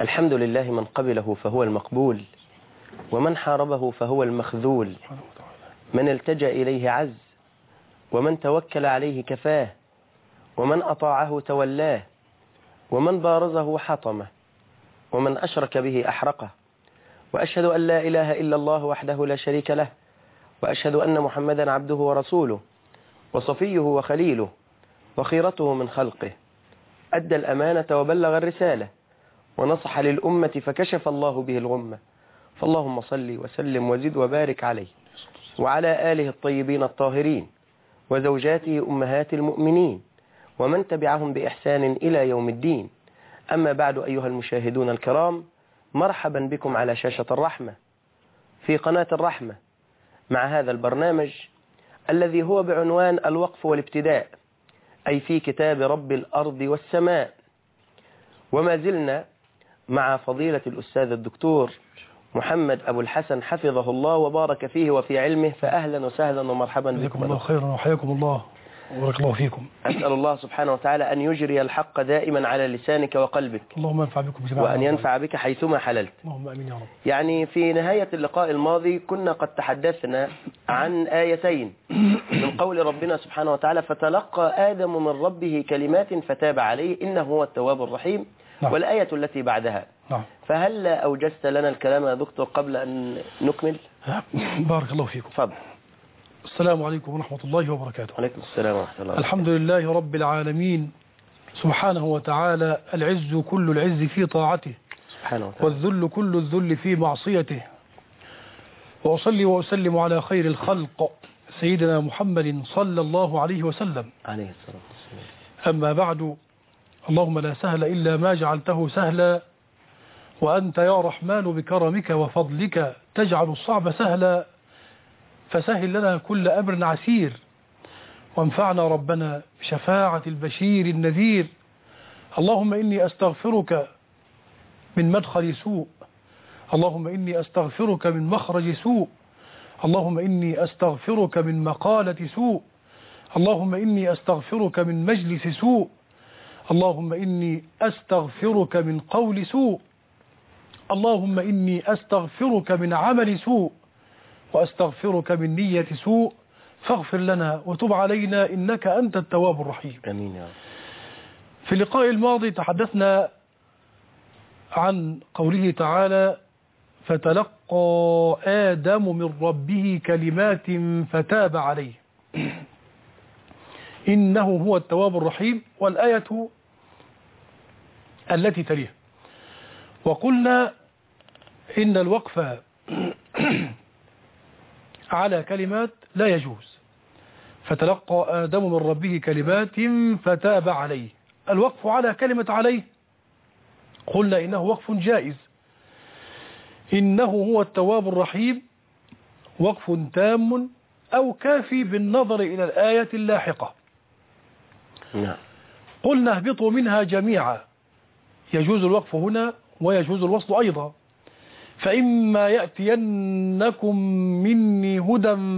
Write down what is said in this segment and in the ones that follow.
الحمد لله من قبله فهو المقبول، ومن حاربه فهو المخذول، من التجأ إليه عز، ومن توكل عليه كفاه، ومن أطاعه تولاه، ومن بارزه حطمه، ومن أشرك به أحرقه. وأشهد أن لا إله إلا الله وحده لا شريك له، وأشهد أن محمدا عبده ورسوله وصفيه وخليله وخيرته من خلقه، أدى الأمانة وبلغ الرسالة ونصح للأمة فكشف الله به الغمة. فاللهم صل وسلم وزد وبارك عليه وعلى آله الطيبين الطاهرين وزوجاته أمهات المؤمنين ومن تبعهم بإحسان إلى يوم الدين. أما بعد، أيها المشاهدون الكرام، مرحبا بكم على شاشة الرحمة في قناة الرحمة مع هذا البرنامج الذي هو بعنوان الوقف والابتداء، أي في كتاب رب الأرض والسماء. وما زلنا مع فضيلة الأستاذ الدكتور محمد أبو الحسن حفظه الله وبارك فيه وفي علمه، فأهلا وسهلا ومرحبا بكم. جزاكم الله خيرا وحياكم الله وبارك الله فيكم. أسأل الله سبحانه وتعالى أن يجري الحق دائما على لسانك وقلبك، اللهم انفع بكم جميعا، وأن ينفع بك حيثما حللت. اللهم آمين يا رب. يعني في نهاية اللقاء الماضي كنا قد تحدثنا عن آيتين من قول ربنا سبحانه وتعالى: فتلقى آدم من ربه كلمات فتاب عليه إنه هو التواب الرحيم. نعم. والآية التي بعدها. نعم. فهل أوجزت لنا الكلام يا دكتور قبل أن نكمل؟ بارك الله فيكم. تفضل. السلام عليكم ورحمة الله وبركاته. وعليكم السلام ورحمة الله. الحمد لله رب العالمين سبحانه وتعالى، العز كل العز في طاعته، سبحانه وتعالى، والذل كل الذل في معصيته. وأصلي وأسلم على خير الخلق سيدنا محمد صلى الله عليه وسلم عليه الصلاة والسلام. أما بعد، اللهم لا سهل إلا ما جعلته سهلا، وأنت يا رحمن بكرمك وفضلك تجعل الصعب سهلا، فسهل لنا كل أمر عسير، وانفعنا ربنا بشفاعة البشير النذير. اللهم إني أستغفرك من مدخل سوء، اللهم إني أستغفرك من مخرج سوء، اللهم إني أستغفرك من مقالة سوء، اللهم إني أستغفرك من مجلس سوء، اللهم إني أستغفرك من قول سوء، اللهم إني أستغفرك من عمل سوء، وأستغفرك من نية سوء، فاغفر لنا وتب علينا إنك أنت التواب الرحيم. آمين يا رب. في اللقاء الماضي تحدثنا عن قوله تعالى: فتلقى آدم من ربه كلمات فتاب عليه إنه هو التواب الرحيم، والآية التي تليها. وقلنا إن الوقف على كلمات لا يجوز. فتلقى آدم من ربه كلمات فتاب عليه، الوقف على كلمة عليه قلنا إنه وقف جائز. إنه هو التواب الرحيم وقف تام أو كافي بالنظر إلى الآية اللاحقة. نعم. قلنا اهبطوا منها جميعا، يجوز الوقف هنا ويجوز الوصل أيضا. فإما يأتينكم مني هدى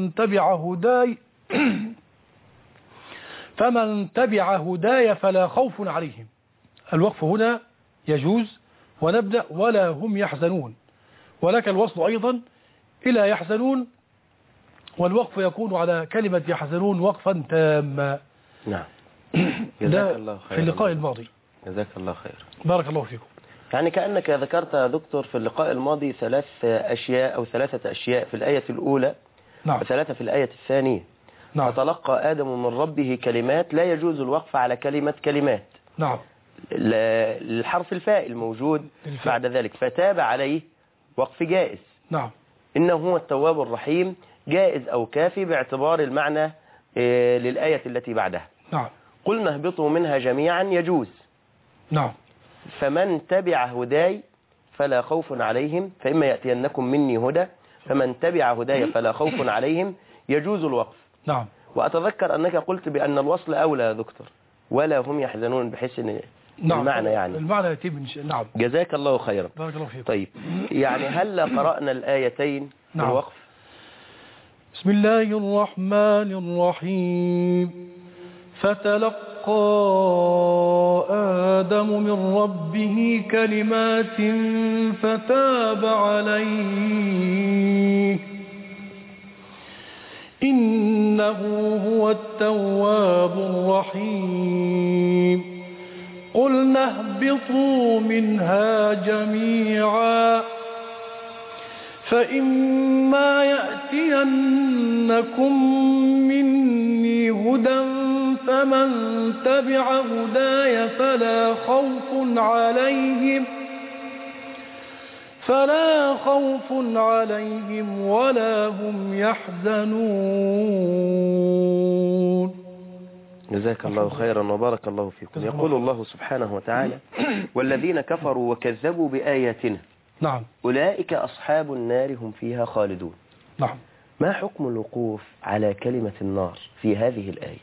فمن تبع هداي فلا خوف عليهم. الوقف هنا يجوز، ونبدأ ولا هم يحزنون، ولك الوصل أيضا إلى يحزنون، والوقف يكون على كلمة يحزنون وقفا تاما. نعم. جزاك الله خير. في اللقاء الماضي. جزاك الله خير. بارك الله فيكم. يعني كأنك ذكرت يا دكتور في اللقاء الماضي ثلاثة أشياء في الآية الأولى. نعم. وثلاثة في الآية الثانية. نعم. فتلقى آدم من ربه كلمات، لا يجوز الوقف على كلمة كلمات. نعم. الحرف الفاء الموجود بعد ذلك. فتاب عليه وقف جائز. نعم. إنه هو التواب الرحيم جائز أو كافي باعتبار المعنى للآية التي بعدها. نعم. قلنا اهبطوا منها جميعا يجوز. نعم. فمن تبع هداي فلا خوف عليهم، فإما يأتينكم مني هدى، فمن تبع هداي فلا خوف عليهم، يجوز الوقف. نعم. وأتذكر أنك قلت بأن الوصل أولى يا دكتور، ولا هم يحزنون، بحيث أن نعم. المعنى يعني المعنى يتم. نعم. جزاك الله خيرا. بارك الله فيكم. طيب، يعني هل قرأنا الآيتين في نعم. الوقف؟ بسم الله الرحمن الرحيم. فتلقى آدم من ربه كلمات فتاب عليه إنه هو التواب الرحيم قلنا اهبطوا منها جميعا فإما يأتينكم مني هدى فمن تبع هداي فلا خوف عليهم ولا هم يحزنون. جزاك الله خيرا وبارك الله فيكم. يقول الله سبحانه وتعالى والذين كفروا وكذبوا بآياتنا نعم أولئك أصحاب النار هم فيها خالدون. نعم. ما حكم الوقوف على كلمة النار في هذه الآية؟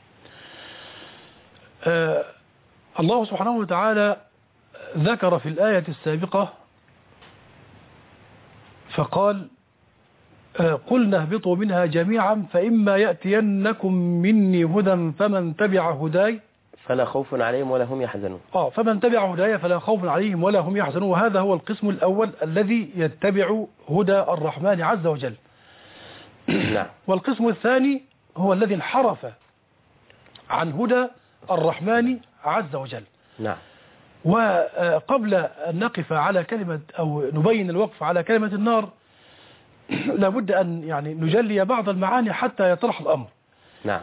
الله سبحانه وتعالى ذكر في الآية السابقة فقال قلنا اهبطوا منها جميعا فإما يأتينكم مني هدى فمن تبع هداي فلا خوف عليهم ولا هم يحزنون. فمن تبع هداي فلا خوف عليهم ولا هم يحزنون. وهذا هو القسم الأول الذي يتبع هدى الرحمن عز وجل. نعم. والقسم الثاني هو الذي انحرف عن هدى الرحمن عز وجل. نعم. وقبل أن نقف على كلمة أو نبين الوقف على كلمة النار لابد أن يعني نجلي بعض المعاني حتى يطرح الأمر. نعم.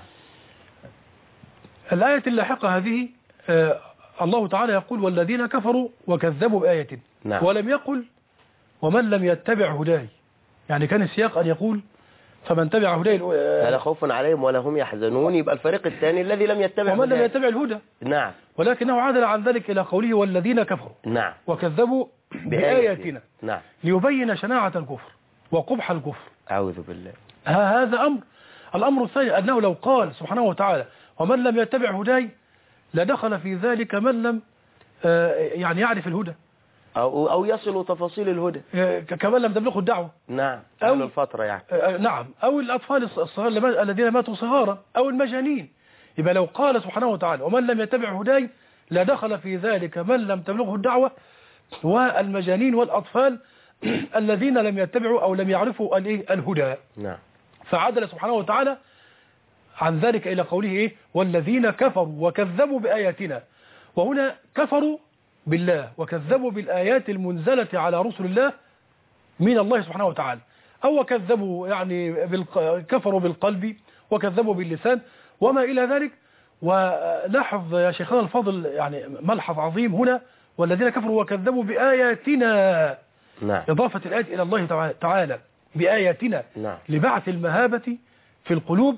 الآية اللاحقة هذه الله تعالى يقول والذين كفروا وكذبوا بآياتنا. نعم. ولم يقل ومن لم يتبع هداي، يعني كان السياق أن يقول فمن تبع هداي فلا خوف عليهم ولا هم يحزنون، يبقى الفريق الثاني الذي لم يتبع ومن لم يتبع الهدى. نعم. ولكنه عدل عن ذلك إلى قوله والذين كفروا نعم وكذبوا بآياتنا. نعم. ليبين شناعة الكفر وقبح الكفر. أعوذ بالله. هذا أمر. الأمر الثاني أنه لو قال سبحانه وتعالى ومن لم يتبع هداي لدخل في ذلك من لم يعني يعرف الهدى أو يصل تفاصيل الهدى كمن لم تبلغه الدعوة. نعم. أو الفترة يعني. نعم. أو الأطفال الصغار الذين ماتوا صغارا أو المجانين. يبقى لو قال سبحانه وتعالى ومن لم يتبع هداي لدخل في ذلك من لم تبلغه الدعوة والمجانين والأطفال الذين لم يتبعوا أو لم يعرفوا الهدى. نعم. فعدل سبحانه وتعالى عن ذلك إلى قوله والذين كفروا وكذبوا بآياتنا. وهنا كفروا بالله وكذبوا بالآيات المنزلة على رسل الله من الله سبحانه وتعالى، أو كذبوا يعني كفروا بالقلب وكذبوا باللسان وما إلى ذلك. ولاحظ يا شيخنا الفاضل يعني ملحظ عظيم هنا والذين كفروا وكذبوا بآياتنا. نعم. إضافة الآية إلى الله تعالى بآياتنا. نعم. لبعث المهابة في القلوب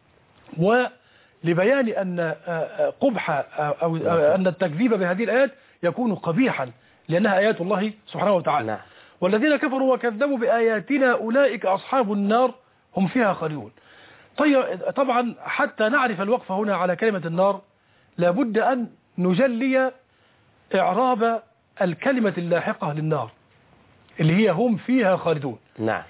ولبيان أن قبح أو أن التكذيب بهذه الآيات يكون قبيحا لأنها آيات الله سبحانه وتعالى. نعم. والذين كفروا وكذبوا بآياتنا أولئك أصحاب النار هم فيها خالدون. طبعا حتى نعرف الوقف هنا على كلمة النار لابد أن نجلي إعراب الكلمة اللاحقة للنار اللي هي هم فيها خالدون. نعم.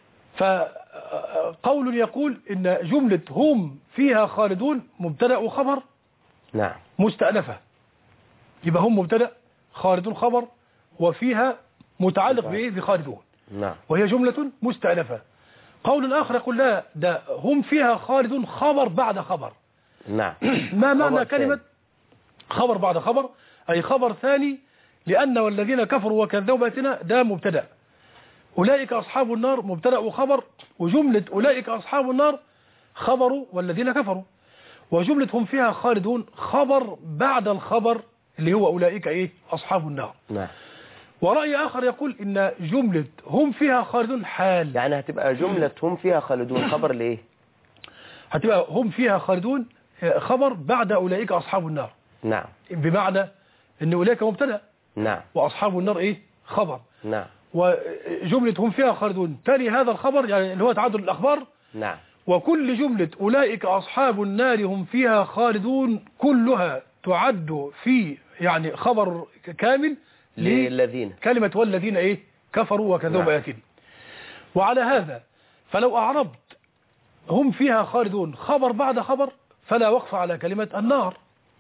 فقول يقول إن جملة هم فيها خالدون مبتدأ وخبر. نعم. مستأنفة. يبقى هم مبتدأ خالدون خبر وفيها متعلق بإيه بخالدون. نعم. وهي جملة مستأنفة. قول آخر يقول لا ده هم فيها خالدون خبر بعد خبر. نعم. ما معنى كلمة خبر بعد خبر؟ أي خبر ثاني لأن والذين كفروا وكذبوا بآياتنا ده مبتدأ. أولئك أصحاب النار مبتدأ وخبر، وجملة أولئك أصحاب النار خبر والذين كفروا، وجملة هم فيها خالدون خبر بعد الخبر اللي هو أولئك أصحاب النار. نعم. ورأي آخر يقول إن جملة هم فيها خالدون حال، يعني هتبقى جملة هم فيها خالدون خبر لإيه؟ هتبقى هم فيها خالدون خبر بعد أولئك أصحاب النار. نعم. بمعنى إن أولئك مبتدأ. نعم. وأصحاب النار خبر. نعم. وجملة هم فيها خالدون تالي هذا الخبر يعني اللي هو تعدد الأخبار. نعم. وكل جملة أولئك أصحاب النار هم فيها خالدون كلها تعد في يعني خبر كامل للذين كلمة والذين كفروا وكذبوا بآياتنا. وعلى هذا فلو أعربت هم فيها خالدون خبر بعد خبر فلا وقف على كلمة النار.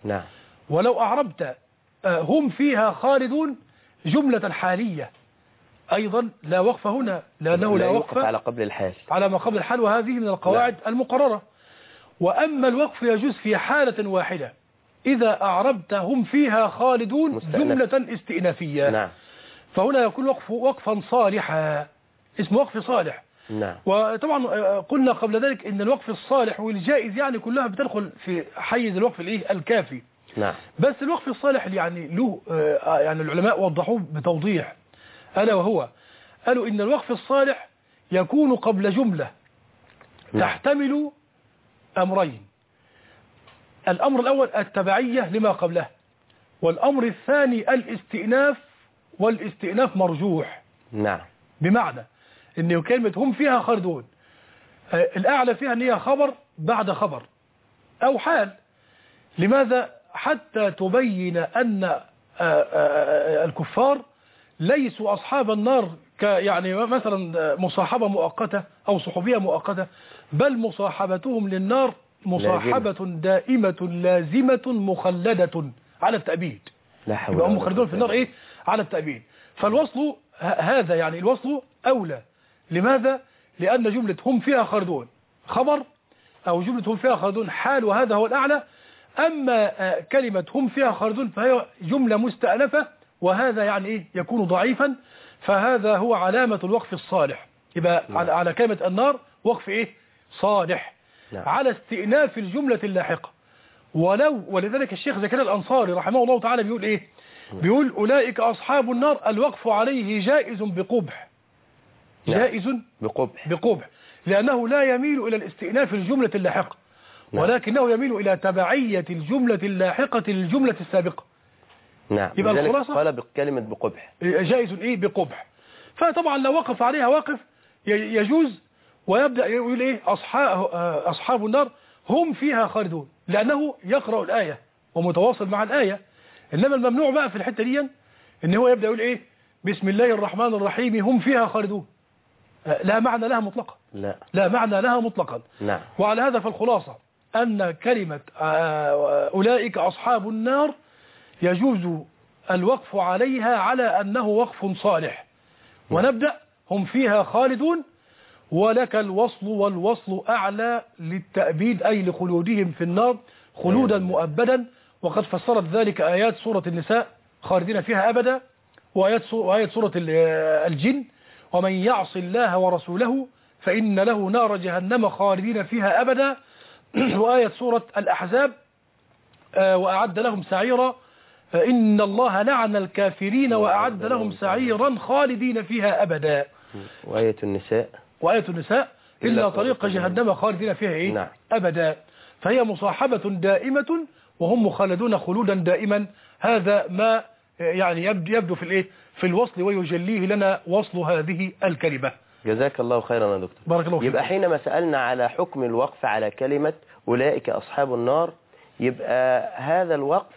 نعم. ولو أعربت هم فيها خالدون جملة حالية أيضا لا وقف هنا، لأنه لا وقف على قبل الحال، على ما قبل الحال، وهذه من القواعد المقررة. وأما الوقف يجوز في حالة واحدة، إذا أعربت هم فيها خالدون جملة استئنافية. نعم. فهنا يكون وقفا صالحا، اسمه وقف صالح. نعم. وطبعا قلنا قبل ذلك إن الوقف الصالح والجائز يعني كلها بتدخل في حيز الوقف الكافي. نعم. بس الوقف الصالح يعني له يعني العلماء وضحوه بتوضيح، ألا وهو قالوا إن الوقف الصالح يكون قبل جملة تحتمل أمرين. الأمر الأول التبعية لما قبله، والأمر الثاني الاستئناف، والاستئناف مرجوح. نعم. بمعنى إن كلمة هم فيها خالدون الأعلى فيها أن هي خبر بعد خبر أو حال. لماذا؟ حتى تبين أن الكفار ليسوا أصحاب النار يعني مثلا مصاحبة مؤقتة أو صحوبية مؤقتة، بل مصاحبتهم للنار مصاحبة دائمة لازمة مخلدة على التأبيد. لا حول يبقى هم مخلدون في النار على التأبيد. فالوصل هذا يعني الوصل أولى. لماذا؟ لأن جملة هم فيها خالدون خبر، أو جملة هم فيها خالدون حال، وهذا هو الأعلى. أما كلمة هم فيها خالدون فهي جملة مستأنفة، وهذا يعني يكون ضعيفا. فهذا هو علامة الوقف الصالح. يبقى على كلمة النار وقف صالح. نعم. على استئناف الجملة اللاحقة. ولذلك الشيخ زكريا الأنصاري رحمه الله تعالى بيقول بيقول أولئك أصحاب النار الوقف عليه جائز بقبح. جائز بقبح، لأنه لا يميل إلى الاستئناف الجملة اللاحقة، ولكنه يميل إلى تبعية الجملة اللاحقة للجملة السابقة. نعم. يبقى الخلاصة قال بكلمة بقبح جائز بقبح. فطبعا لو وقف عليها واقف يجوز، ويبدأ يقول أصحاب النار هم فيها خالدون، لأنه يقرأ الآية ومتواصل مع الآية. إنما الممنوع بقى في الحتة دي إن هو يبدأ يقول بسم الله الرحمن الرحيم هم فيها خالدون. لا معنى لها مطلقا. لا معنى لها مطلقا. نعم. وعلى هذا فالخلاصة أن كلمة أولئك أصحاب النار يجوز الوقف عليها على أنه وقف صالح. ونبدأ هم فيها خالدون، ولك الوصل، والوصل أعلى للتأبيد أي لخلودهم في النار خلودا مؤبدا. وقد فسرت ذلك آيات سورة النساء خالدين فيها أبدا، وآيات سورة الجن ومن يعص الله ورسوله فإن له نار جهنم خالدين فيها أبدا، وآية سورة الأحزاب وأعد لهم سعيرا إن الله لعن الكافرين وأعد لهم سعيرا خالدين فيها أبدا. وآية النساء إلا طريق جهنم خالدين فيها أبدا. فهي مصاحبة دائمة وهم مخلدون خلودا دائما. هذا ما يعني يبدو في الوصل، ويجليه لنا وصل هذه الكلمة. جزاك الله خيرا يا دكتور. بارك الله فيك. يبقى حينما سألنا على حكم الوقف على كلمة أولئك أصحاب النار، يبقى هذا الوقف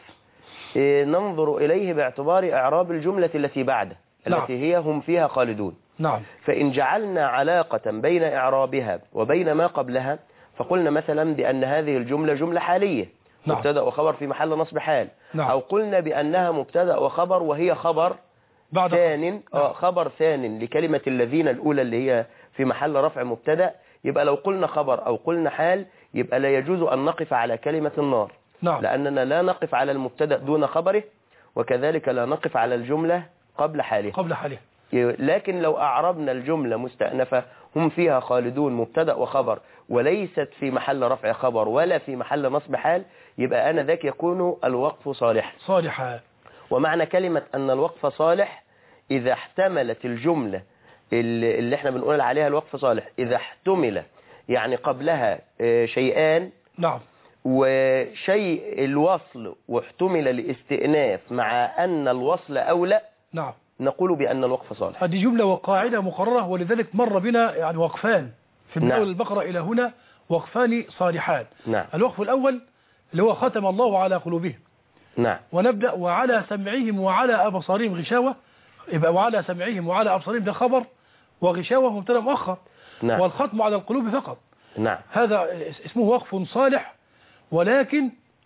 ننظر إليه باعتبار إعراب الجملة التي بعده التي هي هم فيها خالدون. نعم. فإن جعلنا علاقة بين إعرابها وبين ما قبلها، فقلنا مثلا بأن هذه الجملة جملة حالية، مبتدأ وخبر في محل نصب حال. أو قلنا بأنها مبتدأ وخبر وهي خبر ثان، خبر ثان لكلمة الذين الأولى اللي هي في محل رفع مبتدأ. يبقى لو قلنا خبر أو قلنا حال يبقى لا يجوز أن نقف على كلمة النار. لأننا لا نقف على المبتدأ دون خبره، وكذلك لا نقف على الجملة قبل حاله. لكن لو أعربنا الجملة مستأنفة هم فيها خالدون مبتدأ وخبر، وليست في محل رفع خبر ولا في محل نصب حال، يبقى أنا ذاك يكون الوقف صالحا. ومعنى كلمة أن الوقف صالح إذا احتملت الجملة اللي احنا بنقول عليها الوقف صالح، إذا احتمل يعني قبلها شيئان، وشيء الوصل واحتمل الاستئناف مع أن الوصل أولى، نقول بأن الوقف صالح. هذه جملة وقاعدة مقررة، ولذلك مر بنا يعني وقفان من أول البقرة إلى هنا، وقفان صالحان. الوقف الأول اللي هو ختم الله على قلوبهم. ونبدأ وعلى سمعهم وعلى أبصارهم غشاوة. يبقى وعلى سمعهم وعلى أبصارهم ده خبر، وغشاوة مبتدأ مؤخر. والختم على القلوب فقط. هذا اسمه وقف صالح، ولكن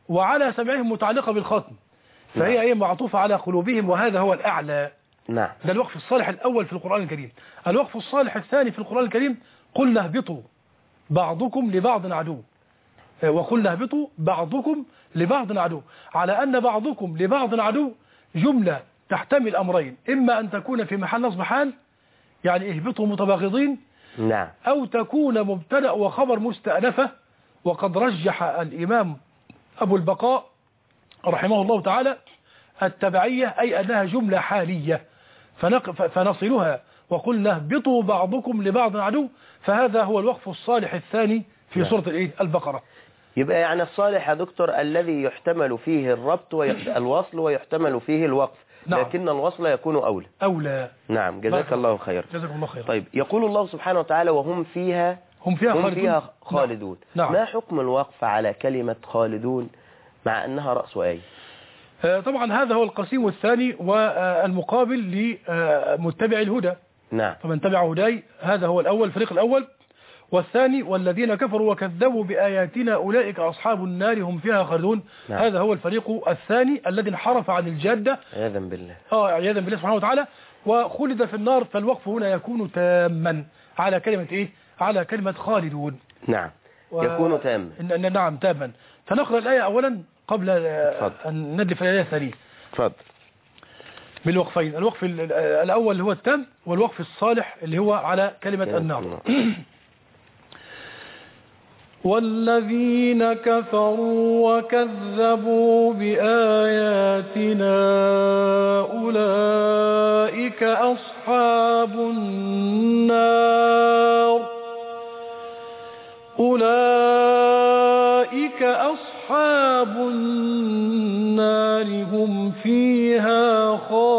وعلى سمعهم متعلقة بالختم، فهي ايه معطوفة على قلوبهم، وهذا هو الأعلى. نعم. ده الوقف الصالح الأول في القرآن الكريم. الوقف الصالح الثاني في القرآن الكريم: قلنا اهبطوا بعضكم لبعض عدو، وقلنا اهبطوا بعضكم لبعض عدو، على أن بعضكم لبعض عدو جملة تحتمل أمرين: إما أن تكون في محل نصب حال، يعني اهبطوا متباغضين، نعم، أو تكون مبتدأ وخبر مستأنفة. وقد رجح الإمام أبو البقاء رحمه الله تعالى التبعية، أي أنها جملة حالية، فنصلها وقلنا اهبطوا بعضكم لبعض عدو، فهذا هو الوقف الصالح الثاني في سورة البقرة. يبقى يعني الصالح يا دكتور الذي يحتمل فيه الربط الوصل ويحتمل فيه الوقف. نعم. لكن الوصل يكون أولى. نعم، جزاك الله خير. جزاك الله خير. طيب، يقول الله سبحانه وتعالى: وهم فيها خالدون. نعم. ما حكم الوقف على كلمة خالدون مع أنها رأس آية؟ طبعا هذا هو القسيم الثاني والمقابل لمتبع الهدى. نعم. فمن تبع هداي هذا هو الأول، الفريق الأول. والثاني: والذين كفروا وكذبوا بآياتنا أولئك أصحاب النار هم فيها خالدون. نعم. هذا هو الفريق الثاني الذي انحرف عن الجادة عياذا بالله. عياذا بالله سبحانه وتعالى، وخلد في النار. فالوقف هنا يكون تاما على كلمة على كلمة خالدون. نعم، يكون تاما. نعم، تاما. فنقرأ الآية أولا قبل أن ندلف الآية الثانية. تفضل. بالوقفين: الوقف الأول اللي هو التام، والوقف الصالح اللي هو على كلمة النار. والذين كفروا وكذبوا بآياتنا أولئك أصحاب النار. أولئك أصحاب النار هم فيها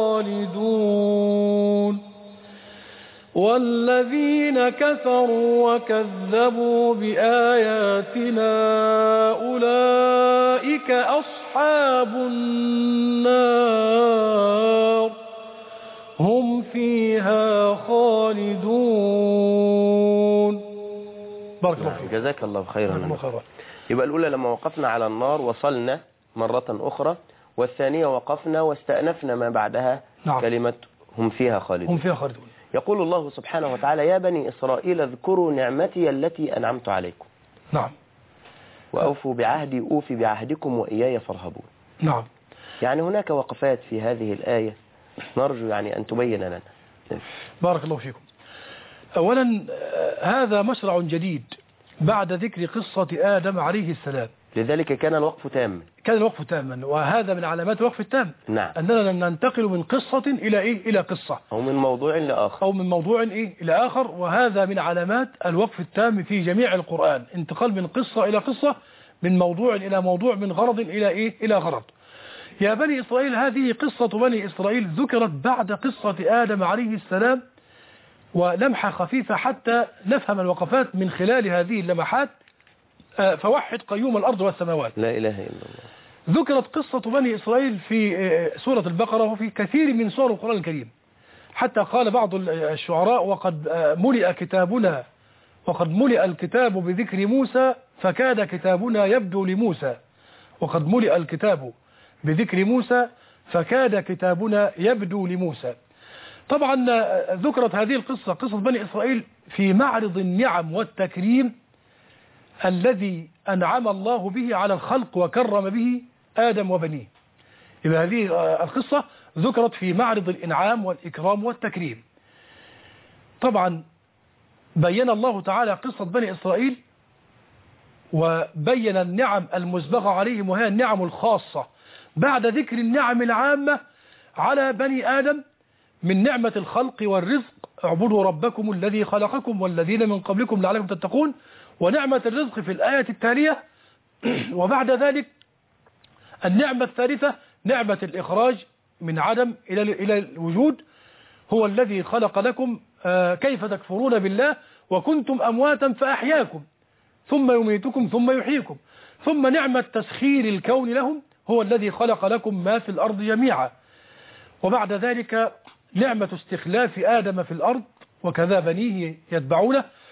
خالدون. والذين كفروا وكذبوا بآياتنا أولئك أصحاب النار هم فيها خالدون. بارك الله فيك. جزاك الله خيرا. يبقى الأولى لما وقفنا على النار وصلنا مرة أخرى، والثانية وقفنا واستأنفنا ما بعدها. نعم. كلمة هم فيها خالدون. هم فيها خالدون. يقول الله سبحانه وتعالى: يا بني إسرائيل اذكروا نعمتي التي أنعمت عليكم. نعم. وأوفوا بعهدي أوفي بعهدكم وإياي فارهبون. نعم. يعني هناك وقفات في هذه الآية نرجو يعني أن تبين لنا. بارك الله فيكم. أولا هذا مشرع جديد بعد ذكر قصة آدم عليه السلام، لذلك كان الوقف تاما. كان الوقف تاما، وهذا من علامات الوقف التام. نعم. أننا ننتقل من قصة إلى إلى قصة، أو من موضوع لآخر، أو من موضوع إلى آخر، وهذا من علامات الوقف التام في جميع القرآن، انتقال من قصة إلى قصة، من موضوع إلى موضوع، من غرض إلى إلى غرض. يا بني إسرائيل، هذه قصة بني إسرائيل ذكرت بعد قصة آدم عليه السلام، ولمحة خفيفة حتى نفهم الوقفات من خلال هذه اللمحات. فوحد قيوم الأرض والسماوات، لا إله إلا الله. ذكرت قصة بني إسرائيل في سورة البقرة وفي كثير من سور القرآن الكريم، حتى قال بعض الشعراء: وقد ملئ الكتاب بذكر موسى فكاد كتابنا يبدو لموسى. وقد ملئ الكتاب بذكر موسى فكاد كتابنا يبدو لموسى. طبعا ذكرت هذه القصة، قصة بني إسرائيل، في معرض النعم والتكريم الذي أنعم الله به على الخلق وكرم به آدم وبنيه. يبقى هذه القصة ذكرت في معرض الإنعام والإكرام والتكريم. طبعا بين الله تعالى قصة بني إسرائيل، وبين النعم المسبغة عليهم، وهي النعم الخاصة بعد ذكر النعم العامة على بني آدم من نعمة الخلق والرزق: اعبدوا ربكم الذي خلقكم والذين من قبلكم لعلكم تتقون، ونعمة الرزق في الآية التالية. وبعد ذلك النعمة الثالثة نعمة الإخراج من عدم إلى الوجود: هو الذي خلق لكم كيف تكفرون بالله وكنتم أمواتا فأحياكم ثم يميتكم ثم يحييكم. ثم نعمة تسخير الكون لهم: هو الذي خلق لكم ما في الأرض جميعا. وبعد ذلك نعمة استخلاف آدم في الأرض وكذا بنيه يتبعونه.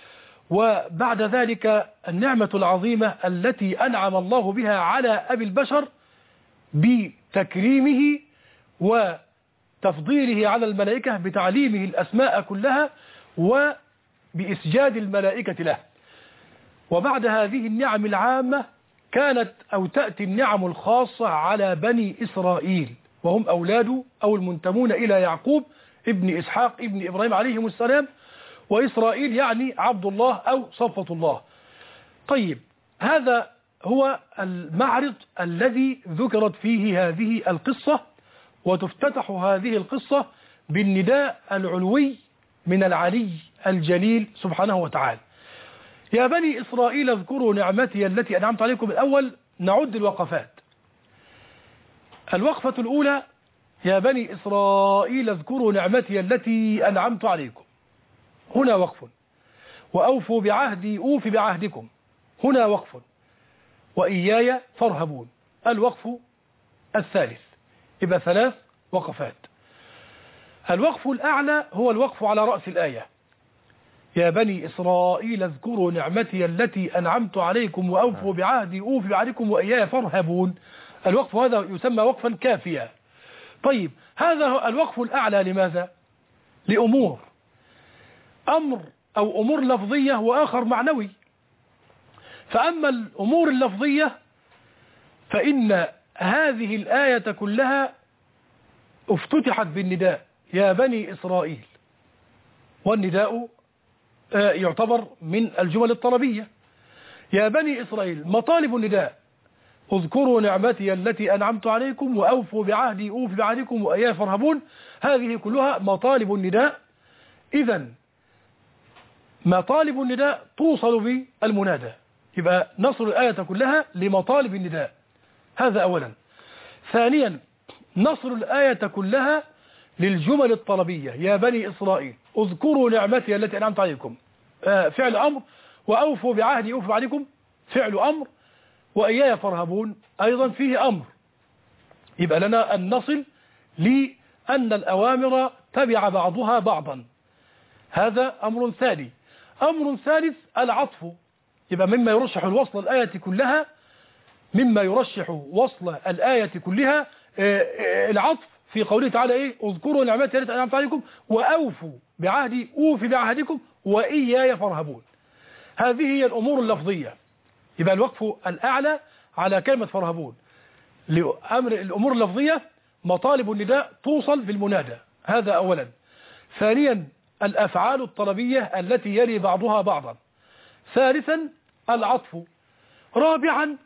وبعد ذلك النعمة العظيمة التي أنعم الله بها على أبي البشر بتكريمه وتفضيله على الملائكة بتعليمه الأسماء كلها وبإسجاد الملائكة له. وبعد هذه النعم العامة كانت أو تأتي النعم الخاصة على بني إسرائيل، وهم أولاد أو المنتمون إلى يعقوب ابن إسحاق ابن إبراهيم عليهم السلام، وإسرائيل يعني عبد الله أو صفوة الله. طيب، هذا هو المعرض الذي ذكرت فيه هذه القصة، وتفتتح هذه القصة بالنداء العلوي من العلي الجليل سبحانه وتعالى. يا بني إسرائيل اذكروا نعمتي التي أنعمت عليكم. الأول نعد الوقفات. الوقفة الأولى: يا بني إسرائيل اذكروا نعمتي التي أنعمت عليكم، هنا وقف. وأوفوا بعهدي أوف بعهدكم، هنا وقف. وإياي فارهبون، الوقف الثالث. يبقى 3 وقفات. الوقف الأعلى هو الوقف على رأس الآية: يا بني إسرائيل اذكروا نعمتي التي أنعمت عليكم وأوفوا بعهدي أوف بعهدكم وإياي فارهبون. الوقف هذا يسمى وقفا كافيا. طيب، هذا الوقف الأعلى لماذا؟ لأمور، أمر أو أمور لفظية وآخر معنوي. فأما الأمور اللفظية فإن هذه الآية كلها افتتحت بالنداء يا بني إسرائيل، والنداء يعتبر من الجمل الطلبية. يا بني إسرائيل مطالب النداء: اذكروا نعمتي التي أنعمت عليكم وأوفوا بعهدي أوف بعهدكم وإياي فارهبون. هذه كلها مطالب النداء. إذن مطالب النداء توصل بالمنادى، يبقى نصر الآية كلها لمطالب النداء. هذا أولا. ثانيا، نصر الآية كلها للجمل الطلبية: يا بني إسرائيل اذكروا نعمتي التي أنعمت عليكم، فعل أمر، وأوفوا بعهدي أوف بعهدكم فعل أمر، وإياي فارهبون أيضا فيه أمر. يبقى لنا أن نصل لأن الأوامر تبع بعضها بعضا. هذا أمر ثاني. أمر ثالث: العطف. يبقى مما يرشح الوصل الآية كلها، مما يرشح وصل الآية كلها العطف في قوله تعالى إيه؟ اذكروا نعمتي التي أنعمت عليكم وأوفوا بعهدي أوف بعهدكم وإياي فارهبون. هذه هي الأمور اللفظية. يبقى الوقف الأعلى على كلمة فارهبون لأمر الأمور اللفظية، مطالب النداء توصل بالمنادى. هذا أولا. ثانيا، الأفعال الطلبية التي يلي بعضها بعضا. ثالثا، العطف. رابعا،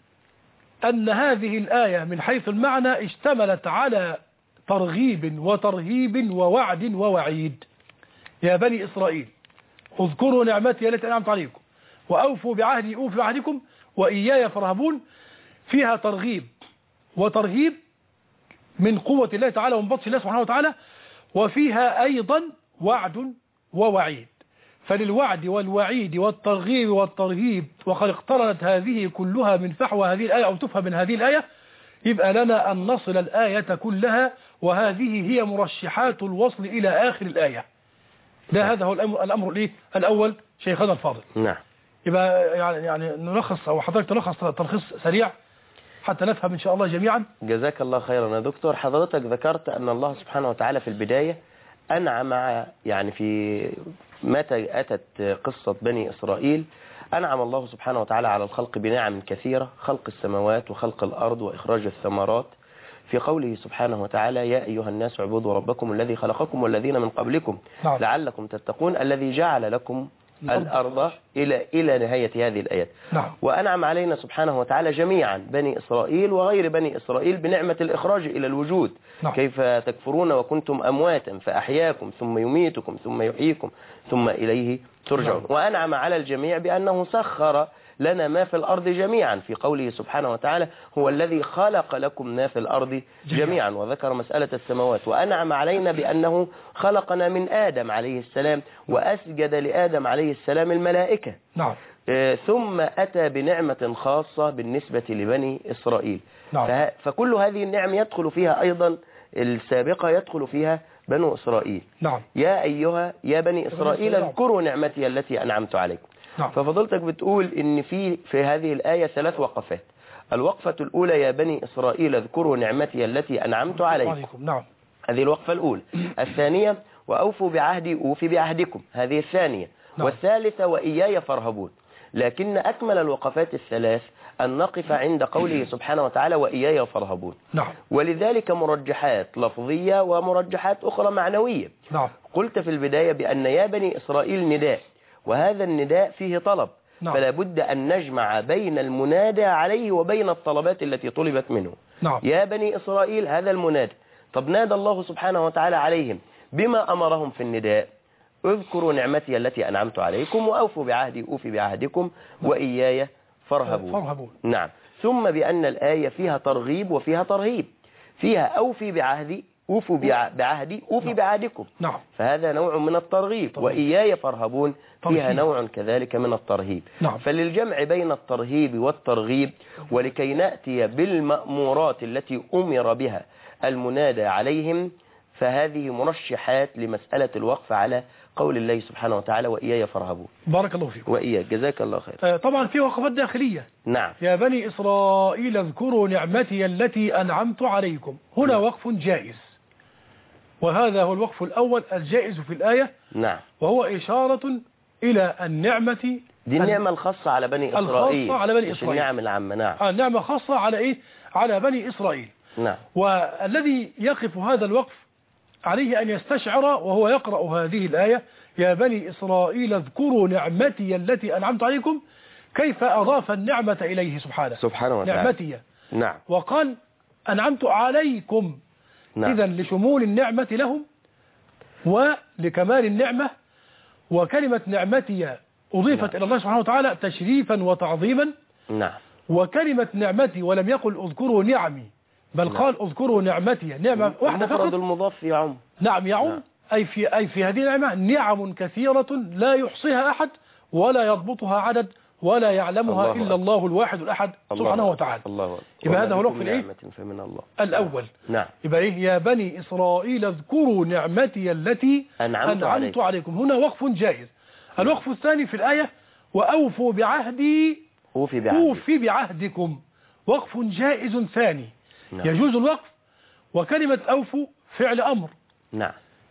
أن هذه الآية من حيث المعنى اشتملت على ترغيب وترهيب ووعد ووعيد. يا بني إسرائيل اذكروا نعمتي التي أنعمت عليكم وأوفوا بعهدي أوف بعهدكم وإياي فارهبون. فيها ترغيب وترهيب من قوة الله تعالى ومن بطش الله سبحانه وتعالى، وفيها أيضا وعد ووعيد. فللوعد والوعيد والترغيب والترهيب وقد اقترنت هذه كلها من فحوى هذه الآية أو تفهم من هذه الآية. يبقى لنا أن نصل الآية كلها، وهذه هي مرشحات الوصل إلى آخر الآية. هذا هو الأمر الأول شيخنا الفاضل. نعم. يبقى يعني نلخص أو حضرتك تلخص تلخيص سريع حتى نفهم إن شاء الله جميعا. جزاك الله خيرا يا دكتور. حضرتك ذكرت أن الله سبحانه وتعالى في البداية أنعم، يعني في متى أتت قصة بني إسرائيل أنعم الله سبحانه وتعالى على الخلق بنعم كثيرة: خلق السماوات وخلق الأرض وإخراج الثمرات. في قوله سبحانه وتعالى: يا أيها الناس اعبدوا ربكم الذي خلقكم والذين من قبلكم لعلكم تتقون الذي جعل لكم الأرض إلى نهاية هذه الآيات. وأنعم علينا سبحانه وتعالى جميعا بني إسرائيل وغير بني إسرائيل بنعمة الإخراج إلى الوجود. كيف تكفرون وكنتم أمواتا فأحياكم ثم يميتكم ثم يحييكم ثم إليه ترجعون. وأنعم على الجميع بأنه سخر لنا ما في الأرض جميعا في قوله سبحانه وتعالى: هو الذي خلق لكم ما في الأرض جميعا. وذكر مسألة السماوات. وأنعم علينا بأنه خلقنا من آدم عليه السلام وأسجد لآدم عليه السلام الملائكة. ثم أتى بنعمة خاصة بالنسبة لبني إسرائيل. فكل هذه النعم يدخل فيها أيضا السابقة، يدخل فيها بنو إسرائيل. يا بني إسرائيل اذكروا نعمتي التي أنعمت عليكم. نعم. ففضلتك بتقول إن في هذه الآية 3 وقفات. الوقفة الأولى: يا بني إسرائيل اذكروا نعمتي التي أنعمت عليكم. نعم. هذه الوقفة الأولى. الثانية: وأوفوا بعهدي أوفي بعهدكم. هذه الثانية. نعم. والثالثة: وإياي فارهبون. لكن أكمل الوقفات الثلاث أن نقف عند قوله سبحانه وتعالى: وإياي فارهبون. نعم. ولذلك مرجحات لفظية ومرجحات أخرى معنوية. نعم. قلت في البداية بأن يا بني إسرائيل نداء، وهذا النداء فيه طلب. نعم. فلا بد أن نجمع بين المنادى عليه وبين الطلبات التي طلبت منه. نعم. يا بني إسرائيل، هذا المنادى. طب نادى الله سبحانه وتعالى عليهم بما أمرهم في النداء: اذكروا نعمتي التي أنعمت عليكم وأوفوا بعهدي أوفي بعهدكم وإياي فارهبون. نعم. ثم بأن الآية فيها ترغيب وفيها ترهيب. فيها أوفي بعهدي أوفوا بعهدي أوفي بعهدكم. نعم. فهذا نوع من الترغيب. وإياي فارهبون فيها نوع كذلك من الترهيب. نعم. فللجمع بين الترهيب والترغيب، ولكي نأتي بالمأمورات التي أمر بها المنادى عليهم، فهذه مرشحات لمسألة الوقف على قول الله سبحانه وتعالى: وإياي فارهبون. بارك الله فيكم. وإياك، جزاك الله خير. طبعا في وقفات داخلية. نعم. يا بني إسرائيل اذكروا نعمتي التي أنعمت عليكم. هنا وقف جائز، وهذا هو الوقف الأول الجائز في الآية. نعم. وهو إشارة إلى النعمة، دي النعمة الخاصة على بني إسرائيل، الخاصة على بني مش إسرائيل. النعم العامة. نعم. النعمة خاصة على إيه؟ على بني إسرائيل. نعم. والذي يقف هذا الوقف عليه أن يستشعر وهو يقرأ هذه الآية: يا بني إسرائيل اذكروا نعمتي التي أنعمت عليكم، كيف أضاف النعمة إليه سبحانه وتعالى. نعمتي. نعم. وقال أنعمت عليكم. نعم. إذن لشمول النعمة لهم ولكمال النعمة. وكلمة نعمتي أضيفت إلى الله سبحانه وتعالى تشريفا وتعظيما. نعم. وكلمة نعمتي ولم يقل اذكروا نعمي، بل قال اذكروا نعمتي. نعمة واحدة فقط. المفرد المضاف يعم. نعم يعم. نعم. أي في هذه النعمة نعم كثيرة لا يحصيها أحد ولا يضبطها عدد ولا يعلمها إلا الله الواحد الأحد سبحانه وتعالى. يبقى هذا هو الوقف الأول. نعم. يبقى إيه؟ يا بني إسرائيل اذكروا نعمتي التي أنعمت عليكم. هنا وقف جائز. الوقف الثاني في الآية: وأوفوا بعهدي أوفي بعهدكم. وقف جائز ثاني. نعم. يجوز الوقف. وكلمة أوفوا فعل أمر. نعم.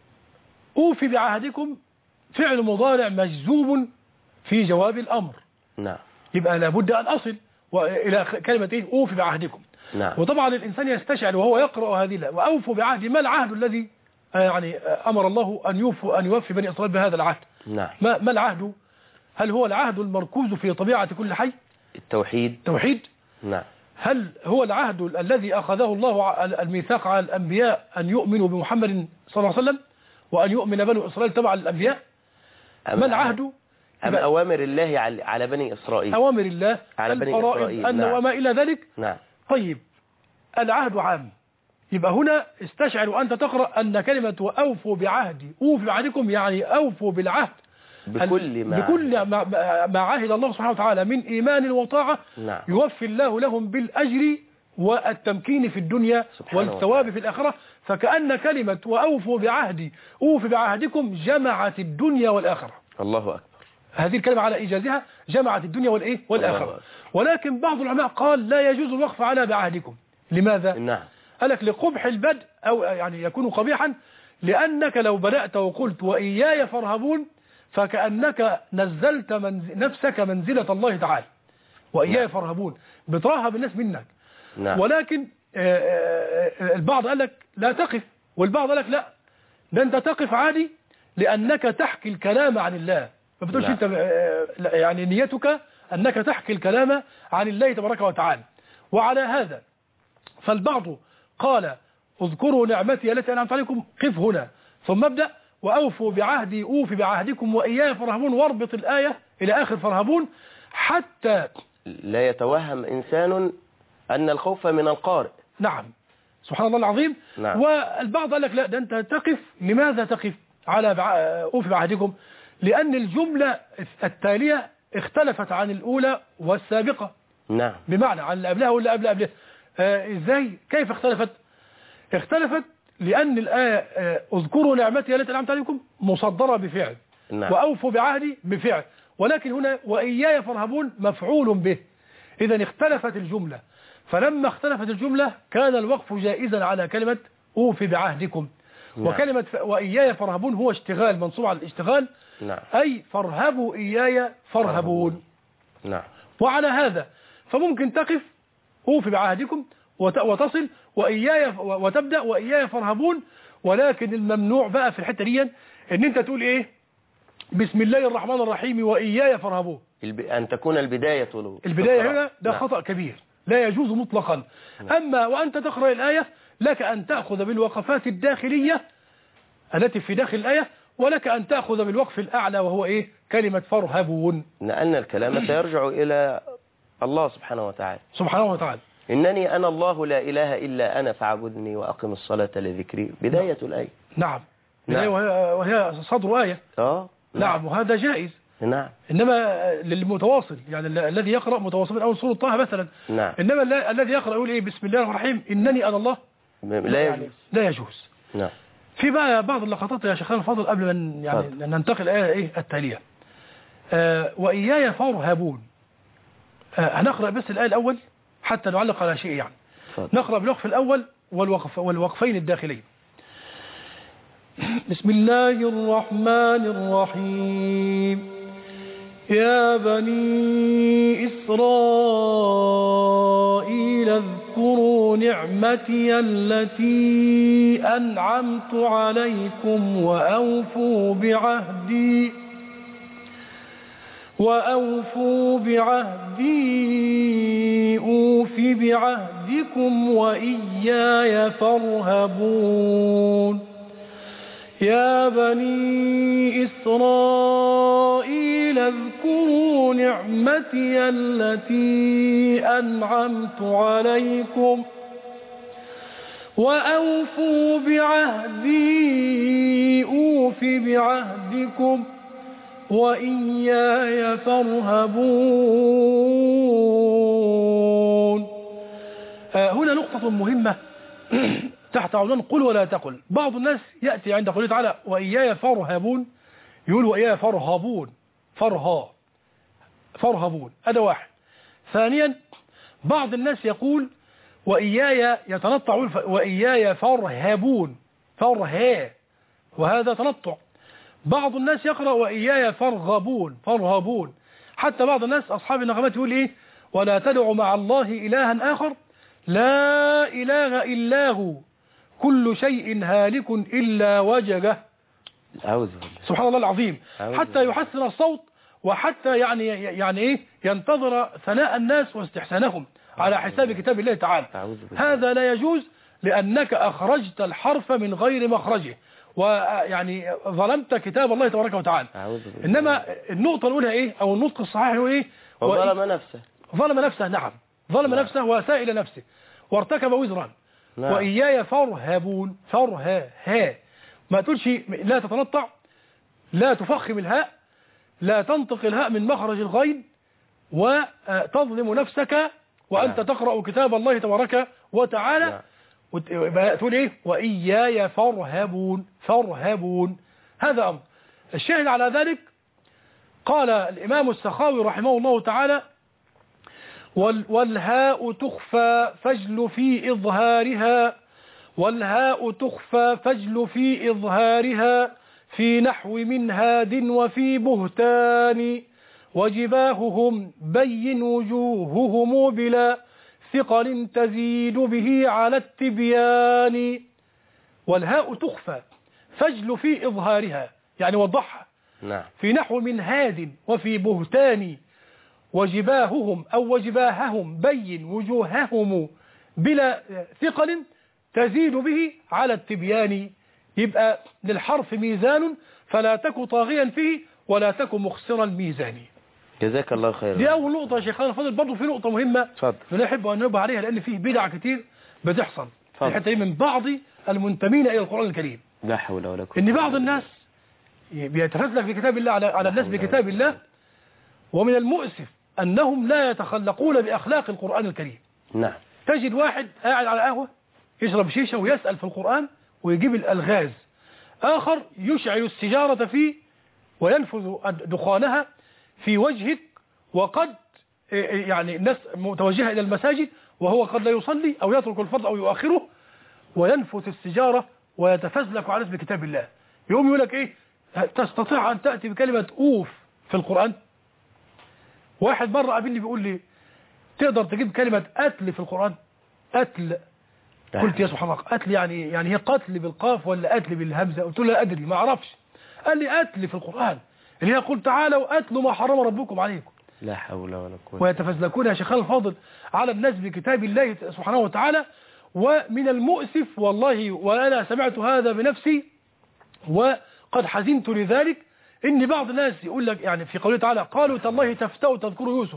أوفي بعهدكم فعل مضارع مجزوم في جواب الأمر. نعم. يبقى لابد أن أصل إلى كلمة إيه؟ أوفي بعهدكم. نعم. وطبعا الإنسان يستشعر وهو يقرأ هذه وأوفوا بعهدي. ما العهد الذي يعني أمر الله أن يوفي بني إسرائيل بهذا العهد؟ نعم. ما العهد؟ هل هو العهد المركوز في طبيعة كل حي؟ التوحيد. نعم. هل هو العهد الذي أخذه الله الميثاق على الأنبياء أن يؤمنوا بمحمد صلى الله عليه وسلم وأن يؤمن بنو إسرائيل تبع الأنبياء؟ ما العهد؟ أم أوامر الله على بني إسرائيل؟ أوامر الله على بني إسرائيل. نعم. وما إلى ذلك. نعم. طيب العهد عام. يبقى هنا استشعر وأنت تقرأ أن كلمة وأوفوا بعهدي أوفي بعهدكم يعني أوفوا بالعهد بكل ما عاهد الله سبحانه وتعالى من إيمان وطاعة. نعم. يوفي الله لهم بالأجر والتمكين في الدنيا والثواب في الآخرة. فكأن كلمة وأوفوا بعهدي أوفي بعهدكم جمعت الدنيا والآخرة. الله أكبر. هذه الكلمة على إيجازها جمعت الدنيا والآخرة. ولكن بعض العلماء قال لا يجوز الوقف على بعهدكم. لماذا؟ نعم. قال لك لقبح البدء أو يعني يكون قبيحا، لأنك لو بدأت وقلت وإياي فارهبون فكأنك نزلت نفسك منزلة الله تعالى. وإياي فارهبون بترهب الناس منك. نعم. ولكن البعض قال لك لا تقف، والبعض قال لك لا ده أنت تقف عادي لأنك تحكي الكلام عن الله. ما بتقولش أنت يعني نيتك أنك تحكي الكلام عن الله تبارك وتعالى. وعلى هذا فالبعض قال اذكروا نعمتي التي أنعمت عليكم، قف هنا ثم ابدأ وأوفوا بعهدي أوفي بعهدكم وإياي فارهبون، واربط الآية إلى آخر فارهبون حتى لا يتوهم إنسان أن الخوف من القارئ. نعم. سبحان الله العظيم. نعم. والبعض قال لك لا ده أنت تقف. لماذا تقف على أوفي بعهدكم؟ لأن الجملة التالية اختلفت عن الأولى والسابقة. نعم. بمعنى عن اللي قبلها واللي قبلها. إزاي؟ كيف اختلفت؟ اختلفت لأن الآية اذكروا نعمتي التي أنعمت عليكم مصدرة بفعل. نعم. وأوفوا بعهدي بفعل. ولكن هنا وإياي فارهبون مفعول به، إذا اختلفت الجملة، فلما اختلفت الجملة كان الوقف جائزا على كلمة أوف بعهدكم. وكلمة وإياي فارهبون هو اشتغال منصوب على الاشتغال، أي فارهبوا إياي فارهبون. وعلى هذا فممكن تقف أوف بعهدكم وتصل وإياي وتبدأ وإياي فارهبون، ولكن الممنوع بقى في الحتة دي ان انت تقول ايه بسم الله الرحمن الرحيم وإياي فارهبون، أن تكون البداية هنا ده خطأ كبير لا يجوز مطلقا. أما وأنت تقرأ الآية لك أن تأخذ بالوقفات الداخلية التي في داخل الآية، ولك أن تأخذ بالوقف الأعلى وهو إيه كلمة فارهبون. لأن الكلام سيرجع إلى الله سبحانه وتعالى. إنني أنا الله لا إله إلا أنا فاعبدني وأقم الصلاة لذكري، بداية الآية. نعم. وهي صدر آية. نعم. وهذا جائز. نعم. إنما للمتواصل يعني الذي يقرأ متواصل من أول سورة طه مثلا. نعم. إنما الذي يقرأ يقول إيه بسم الله الرحمن الرحيم إنني أنا الله لا يجوز. نعم. في بقى بعض اللقطات يا شيخنا الفاضل قبل من يعني ننتقل الآية التالية. وإياي فارهبون. هنقرأ بس الآية الأول حتى نعلق على شيء يعني. نقرأ بالوقف الأول والوقفين الداخلين. بسم الله الرحمن الرحيم. يا بني إسرائيل اذكروا نعمتي التي أنعمت عليكم وأوفوا بعهدي أوف بعهدكم وإياي فارهبون. يا بني إسرائيل اذكروا نعمتي التي أنعمت عليكم وأوفوا بعهدي أوف بعهدكم وإياي فارهبون. هنا نقطة مهمة تحت عنوان قل ولا تقل. بعض الناس يأتي عند قوله تعالى وإياي فارهبون يقول وإياي فارهبون فارهبون. هذا واحد. ثانيا بعض الناس يقول وإياي يتنطع وإياي فارهبون وهذا تنطع. بعض الناس يقرأ وإياي فارهبون. حتى بعض الناس أصحاب النغمات يقول إيه ولا تدعوا مع الله إلها آخر لا إله إلا هو كل شيء هالك إلا وجهه. سبحان الله العظيم. حتى يحسن الصوت وحتى يعني إيه ينتظر ثناء الناس واستحسانهم على حساب كتاب الله تعالى. هذا لا يجوز لأنك أخرجت الحرف من غير مخرجه ويعني ظلمت كتاب الله تبارك وتعالى. إنما النقطة الأولى إيه أو النطق الصحيح هو إيه ظلم نفسه. نعم ظلم نفسه وأساء إلى نفسه وارتكب وزرا. وإياي فارهبون ما تقولش لا تتنطع لا تفخم الهاء لا تنطق الهاء من مخرج الغين وتظلم نفسك وأنت تقرأ كتاب الله تبارك وتعالى تقول إيه وإياي فارهبون. هذا أمر. الشاهد على ذلك قال الإمام السخاوي رحمه الله تعالى والهاء تخفى فجل في إظهارها في نحو من هاد وفي بهتان وجباههم بين وجوههم بلا ثقل تزيد به على التبيان. والهاء تخفى فجل في إظهارها يعني وضحها. في نحو من هاد وفي بهتان وجباههم أو وجباههم بين وجوههم بلا ثقل تزيد به على التبيان. يبقى للحرف ميزان فلا تك طاغيا فيه ولا تك مخسرا الميزان. جزاك الله خير. دي أول نقطة يا شيخنا الفاضل. برضه في نقطة مهمة أنا أحب أن ننبه عليها لأن فيه بدع كتير بتحصل حتى من بعض المنتمين إلى القرآن الكريم. لا حول ولا قوة. إن بعض الناس بيتفزلك في كتاب الله على الناس بكتاب الله ومن المؤسف أنهم لا يتخلقون بأخلاق القرآن الكريم. نعم. تجد واحد قاعد على قهوة يشرب شيشة ويسأل في القرآن ويجيب الألغاز. آخر يشعل السجارة فيه وينفذ دخانها في وجهك، وقد يعني الناس متوجهة إلى المساجد وهو قد لا يصلي أو يترك الفرض أو يؤخره، وينفث السجارة ويتفزلك عن اسم كتاب الله. يقوم يقول لك إيه، تستطيع أن تأتي بكلمة أوف في القرآن؟ واحد مرة قابلني بيقول لي تقدر تجيب كلمة قتل في القرآن؟ قتل. قلت يا سبحان الله، قتل يعني هي قتل بالقاف ولا قتل بالهمزة؟ قلت له لا أدري، ما أعرفش. قال لي قتل في القرآن اللي هي قل تعالوا أتلوا ما حرم ربكم عليكم. لا حول ولا قوة. ويتفزلكون يا شيخنا الفاضل على الناس بكتاب الله سبحانه وتعالى. ومن المؤسف والله، وأنا سمعت هذا بنفسي وقد حزنت لذلك، إن بعض الناس يقول لك يعني في قوله تعالى قالوا تالله تفتأوا تذكروا يوسف،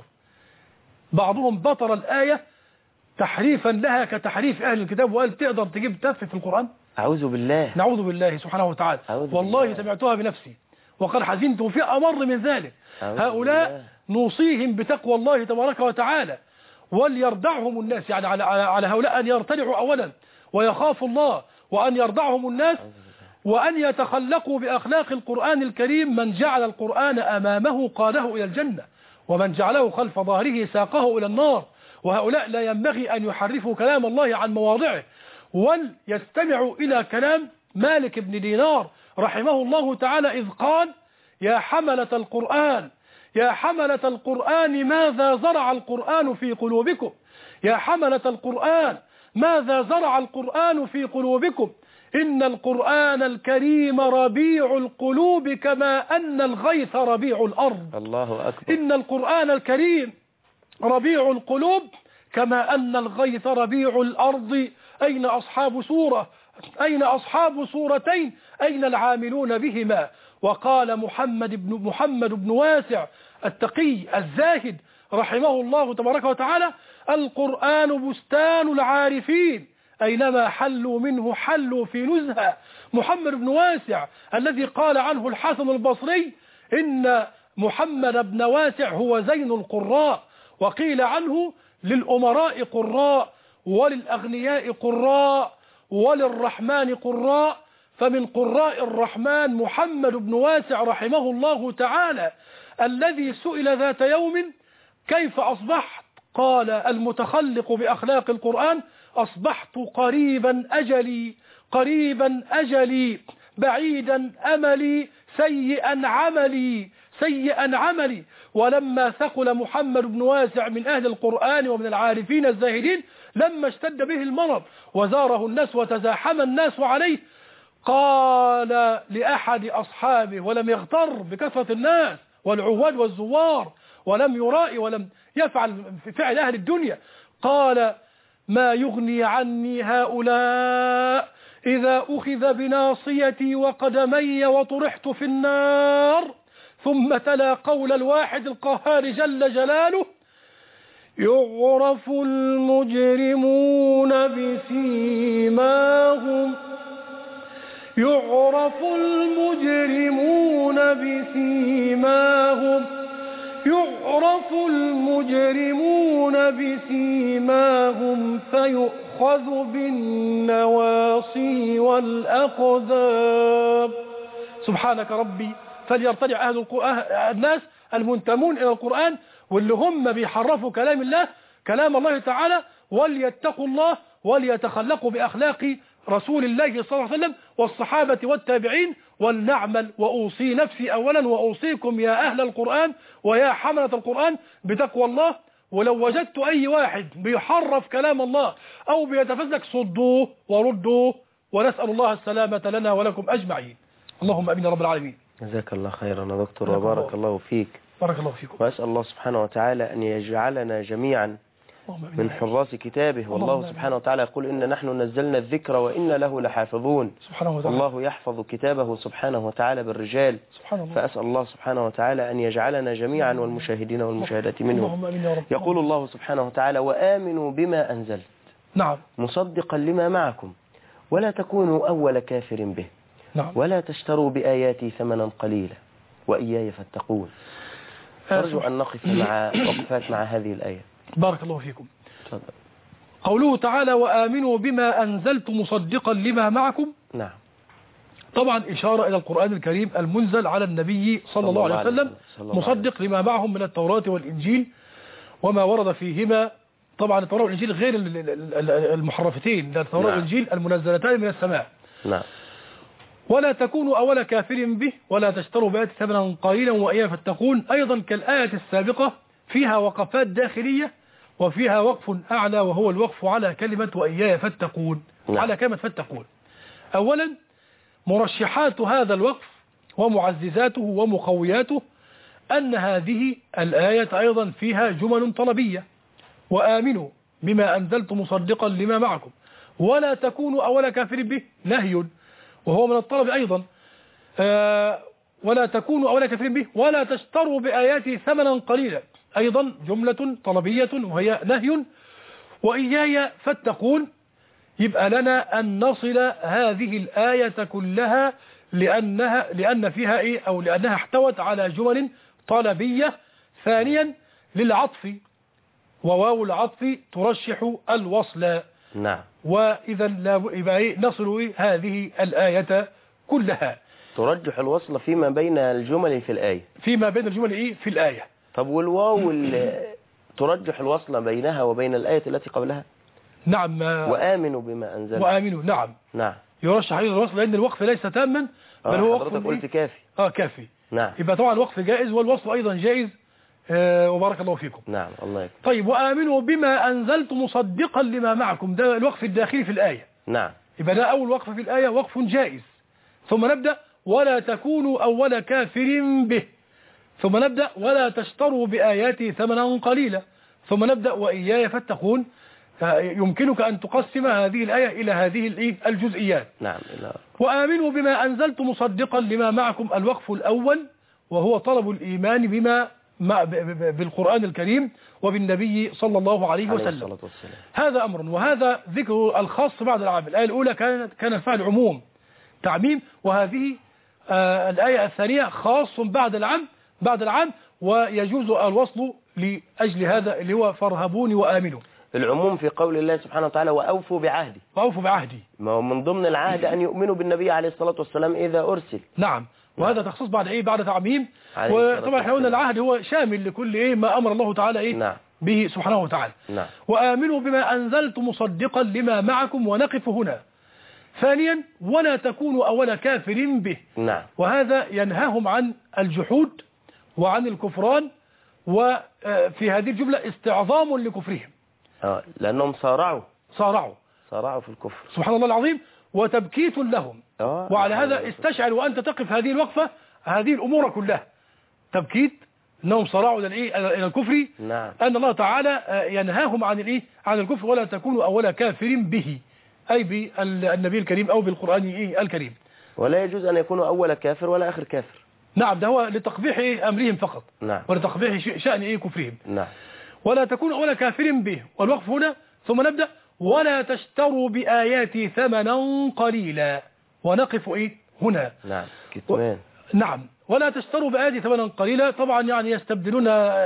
بعضهم بطر الآية تحريفا لها كتحريف أهل الكتاب وقال تقدر تجيب تف في القرآن؟ أعوذ بالله. نعوذ بالله سبحانه وتعالى. والله بالله. سمعتها بنفسي وقد حزنت، وفي أمر من ذلك. هؤلاء بالله. نوصيهم بتقوى الله تبارك وتعالى وليردعهم الناس، يعني على هؤلاء أن يرتدعوا أولا ويخافوا الله، وأن يردعهم الناس، وأن يتخلقوا بأخلاق القرآن الكريم. من جعل القرآن أمامه قاده إلى الجنة، ومن جعله خلف ظهره ساقه إلى النار. وهؤلاء لا ينبغي أن يحرفوا كلام الله عن مواضعه، وليستمعوا إلى كلام مالك بن دينار رحمه الله تعالى إذ قال يا حملة القرآن، يا حملة القرآن ماذا زرع القرآن في قلوبكم، يا حملة القرآن ماذا زرع القرآن في قلوبكم، إن القرآن الكريم ربيع القلوب كما أن الغيث ربيع الأرض. الله أكبر. إن القرآن الكريم ربيع القلوب كما أن الغيث ربيع الأرض. أين أصحاب سورة؟ أين أصحاب سورتين؟ أين العاملون بهما؟ وقال محمد بن واسع التقي الزاهد رحمه الله تبارك وتعالى القرآن بستان العارفين، أينما حلوا منه حلوا في نزهة. محمد بن واسع الذي قال عنه الحسن البصري إن محمد بن واسع هو زين القراء، وقيل عنه للأمراء قراء وللأغنياء قراء وللرحمن قراء، فمن قراء الرحمن محمد بن واسع رحمه الله تعالى، الذي سئل ذات يوم كيف أصبحت؟ قال المتخلق بأخلاق القرآن أصبحت قريبا أجلي، قريبا أجلي، بعيدا أملي، سيئا عملي، سيئا عملي. ولما ثقل محمد بن واسع من أهل القرآن ومن العارفين الزاهدين، لما اشتد به المرض وزاره الناس وتزاحم الناس عليه، قال لأحد أصحابه ولم يغتر بكثرة الناس والعواد والزوار، ولم يرائي ولم يفعل فعل أهل الدنيا، قال ما يغني عني هؤلاء إذا أخذ بناصيتي وقدمي وطرحت في النار. ثم تلا قول الواحد القهار جل جلاله يعرف المجرمون بسيماهم، يعرف المجرمون بسيماهم، يعرف المجرمون بسيماهم فيؤخذ بالنواصي والأقدام. سبحانك ربي، فليرتدع أهل الناس المنتمون إلى القرآن واللي هم بيحرفوا كلام الله، كلام الله تعالى، وليتقوا الله وليتخلقوا بأخلاق رسول الله صلى الله عليه وسلم والصحابة والتابعين، ولنعمل. وأوصي نفسي أولا وأوصيكم يا أهل القرآن ويا حملة القرآن بتقوى الله. ولو وجدت أي واحد بيحرف كلام الله أو بيتفزلك صدوه وردوه، ونسأل الله السلامة لنا ولكم أجمعين. اللهم أمين يا رب العالمين. جزاك الله خيرا يا دكتور وبارك الله فيك. بارك الله فيكم. وأسأل الله سبحانه وتعالى أن يجعلنا جميعا من حراس كتابه. والله سبحانه وتعالى يقول إن نحن نزلنا الذكر وإن له لحافظون. سبحانه وتعالى. الله يحفظ كتابه سبحانه وتعالى بالرجال. سبحان الله. فأسأل الله سبحانه وتعالى أن يجعلنا جميعا والمشاهدين والمشاهدات منهم. يقول الله سبحانه وتعالى وآمنوا بما أنزلت. نعم. مصدقا لما معكم ولا تكونوا أول كافر به. نعم. ولا تشتروا بآياتي ثمنا قليلا وإياي فاتقون. أرجو أن نقف مع وقفات مع هذه الآية. بارك الله فيكم. تفضل. قوله تعالى وآمنوا بما أنزلت مصدقا لما معكم. نعم. طبعا إشارة إلى القرآن الكريم المنزل على النبي صلى الله عليه وسلم مصدق لما معهم من التوراة والإنجيل وما ورد فيهما. طبعا التوراة والإنجيل غير المحرفتين، التوراة والإنجيل المنزلتان من السماء. نعم. ولا تكونوا أول كافر به ولا تشتروا بآيات ثمنا قليلا وإياي فاتقون. أيضا كالآية السابقة فيها وقفات داخلية وفيها وقف أعلى وهو الوقف على كلمة وإياي فاتقون. على كلمة فاتقون. أولا مرشحات هذا الوقف ومعززاته ومقوياته أن هذه الآية أيضا فيها جمل طلبية: وآمنوا بما أنزلت مصدقا لما معكم ولا تكونوا أول كافر به، نهي وهو من الطلب أيضا. ولا تكونوا أول كافر به ولا تشتروا بآياتي ثمنا قليلا، أيضا جملة طلبية وهي نهي. وإياي فاتقون، يبقى لنا أن نصل هذه الآية كلها لأن فيها إيه، أو لأنها احتوت على جمل طلبية. ثانيا للعطف، وواو العطف ترشح الوصل. نعم. وإذا يبقى نصل هذه الآية كلها. ترجح الوصل فيما بين الجمل في الآية. فيما بين الجمل في الآية. طب والواو ترجح الوصل بينها وبين الآية التي قبلها؟ نعم. وآمنوا بما أنزل. وآمنوا، نعم. نعم. يرشح أيضا الوصل لأن الوقف ليس تاما بل هو وقف. حضرتك قلت كافي. كافي. نعم. يبقى طبعا الوقف جائز والوصل أيضا جائز. وبارك الله فيكم. نعم الله يكفي. طيب وآمنوا بما أنزلت مصدقا لما معكم، ده الوقف الداخلي في الآية. نعم. يبقى ده أول وقف في الآية وقف جائز. ثم نبدأ ولا تكونوا أول كافر به، ثم نبدأ ولا تشتروا بآياتي ثمنا قليلا، ثم نبدأ وإياي فاتقون. يمكنك أن تقسم هذه الآية إلى هذه الجزئيات. نعم. وآمنوا بما أنزلت مصدقا لما معكم، الوقف الأول وهو طلب الإيمان بالقرآن الكريم وبالنبي صلى الله عليه وسلم. هذا أمر، وهذا ذكر الخاص بعد العام. الآية الأولى كان الفعل عموم تعميم، وهذه الآية الثانية خاص بعد العام ويجوز الوصل لأجل هذا اللي هو فارهبوني وآمنوا. العموم في قول الله سبحانه وتعالى وأوفوا بعهدي. وأوفوا بعهدي، ما هو من ضمن العهد أن يؤمنوا بالنبي عليه الصلاة والسلام إذا أرسل. نعم. وهذا تخصص بعد تعميم. وطبعا احنا قلنا العهد هو شامل لكل ما أمر الله تعالى نعم. به سبحانه وتعالى. نعم. وآمنوا بما أنزلت مصدقا لما معكم، ونقف هنا. ثانيا ولا تكونوا أول كافر به. نعم. وهذا ينهاهم عن الجحود وعن الكفران، وفي هذه الجملة استعظام لكفرهم. لأنهم صارعوا في الكفر. سبحان الله العظيم. وتبكيت لهم. وعلى هذا استشعر وأنت تقف هذه الوقفة هذه الأمور كلها. تبكيت أنهم صارعوا إلى الكفر. نعم. أن الله تعالى ينهاهم عن الكفر. ولا تكونوا أول كافر به، أي بالنبي الكريم أو بالقرآن الكريم. ولا يجوز أن يكونوا أول كافر ولا آخر كافر. نعم. ده هو لتقبيح أمرهم فقط. نعم. ولتقبيح شأن كفرهم. نعم. ولا تكونوا أول كافر به، والوقف هنا. ثم نبدأ ولا تشتروا بآياتي ثمنا قليلا، ونقف هنا. نعم. كتمان. نعم. ولا تشتروا بآياتي ثمنا قليلا، طبعا يعني يستبدلون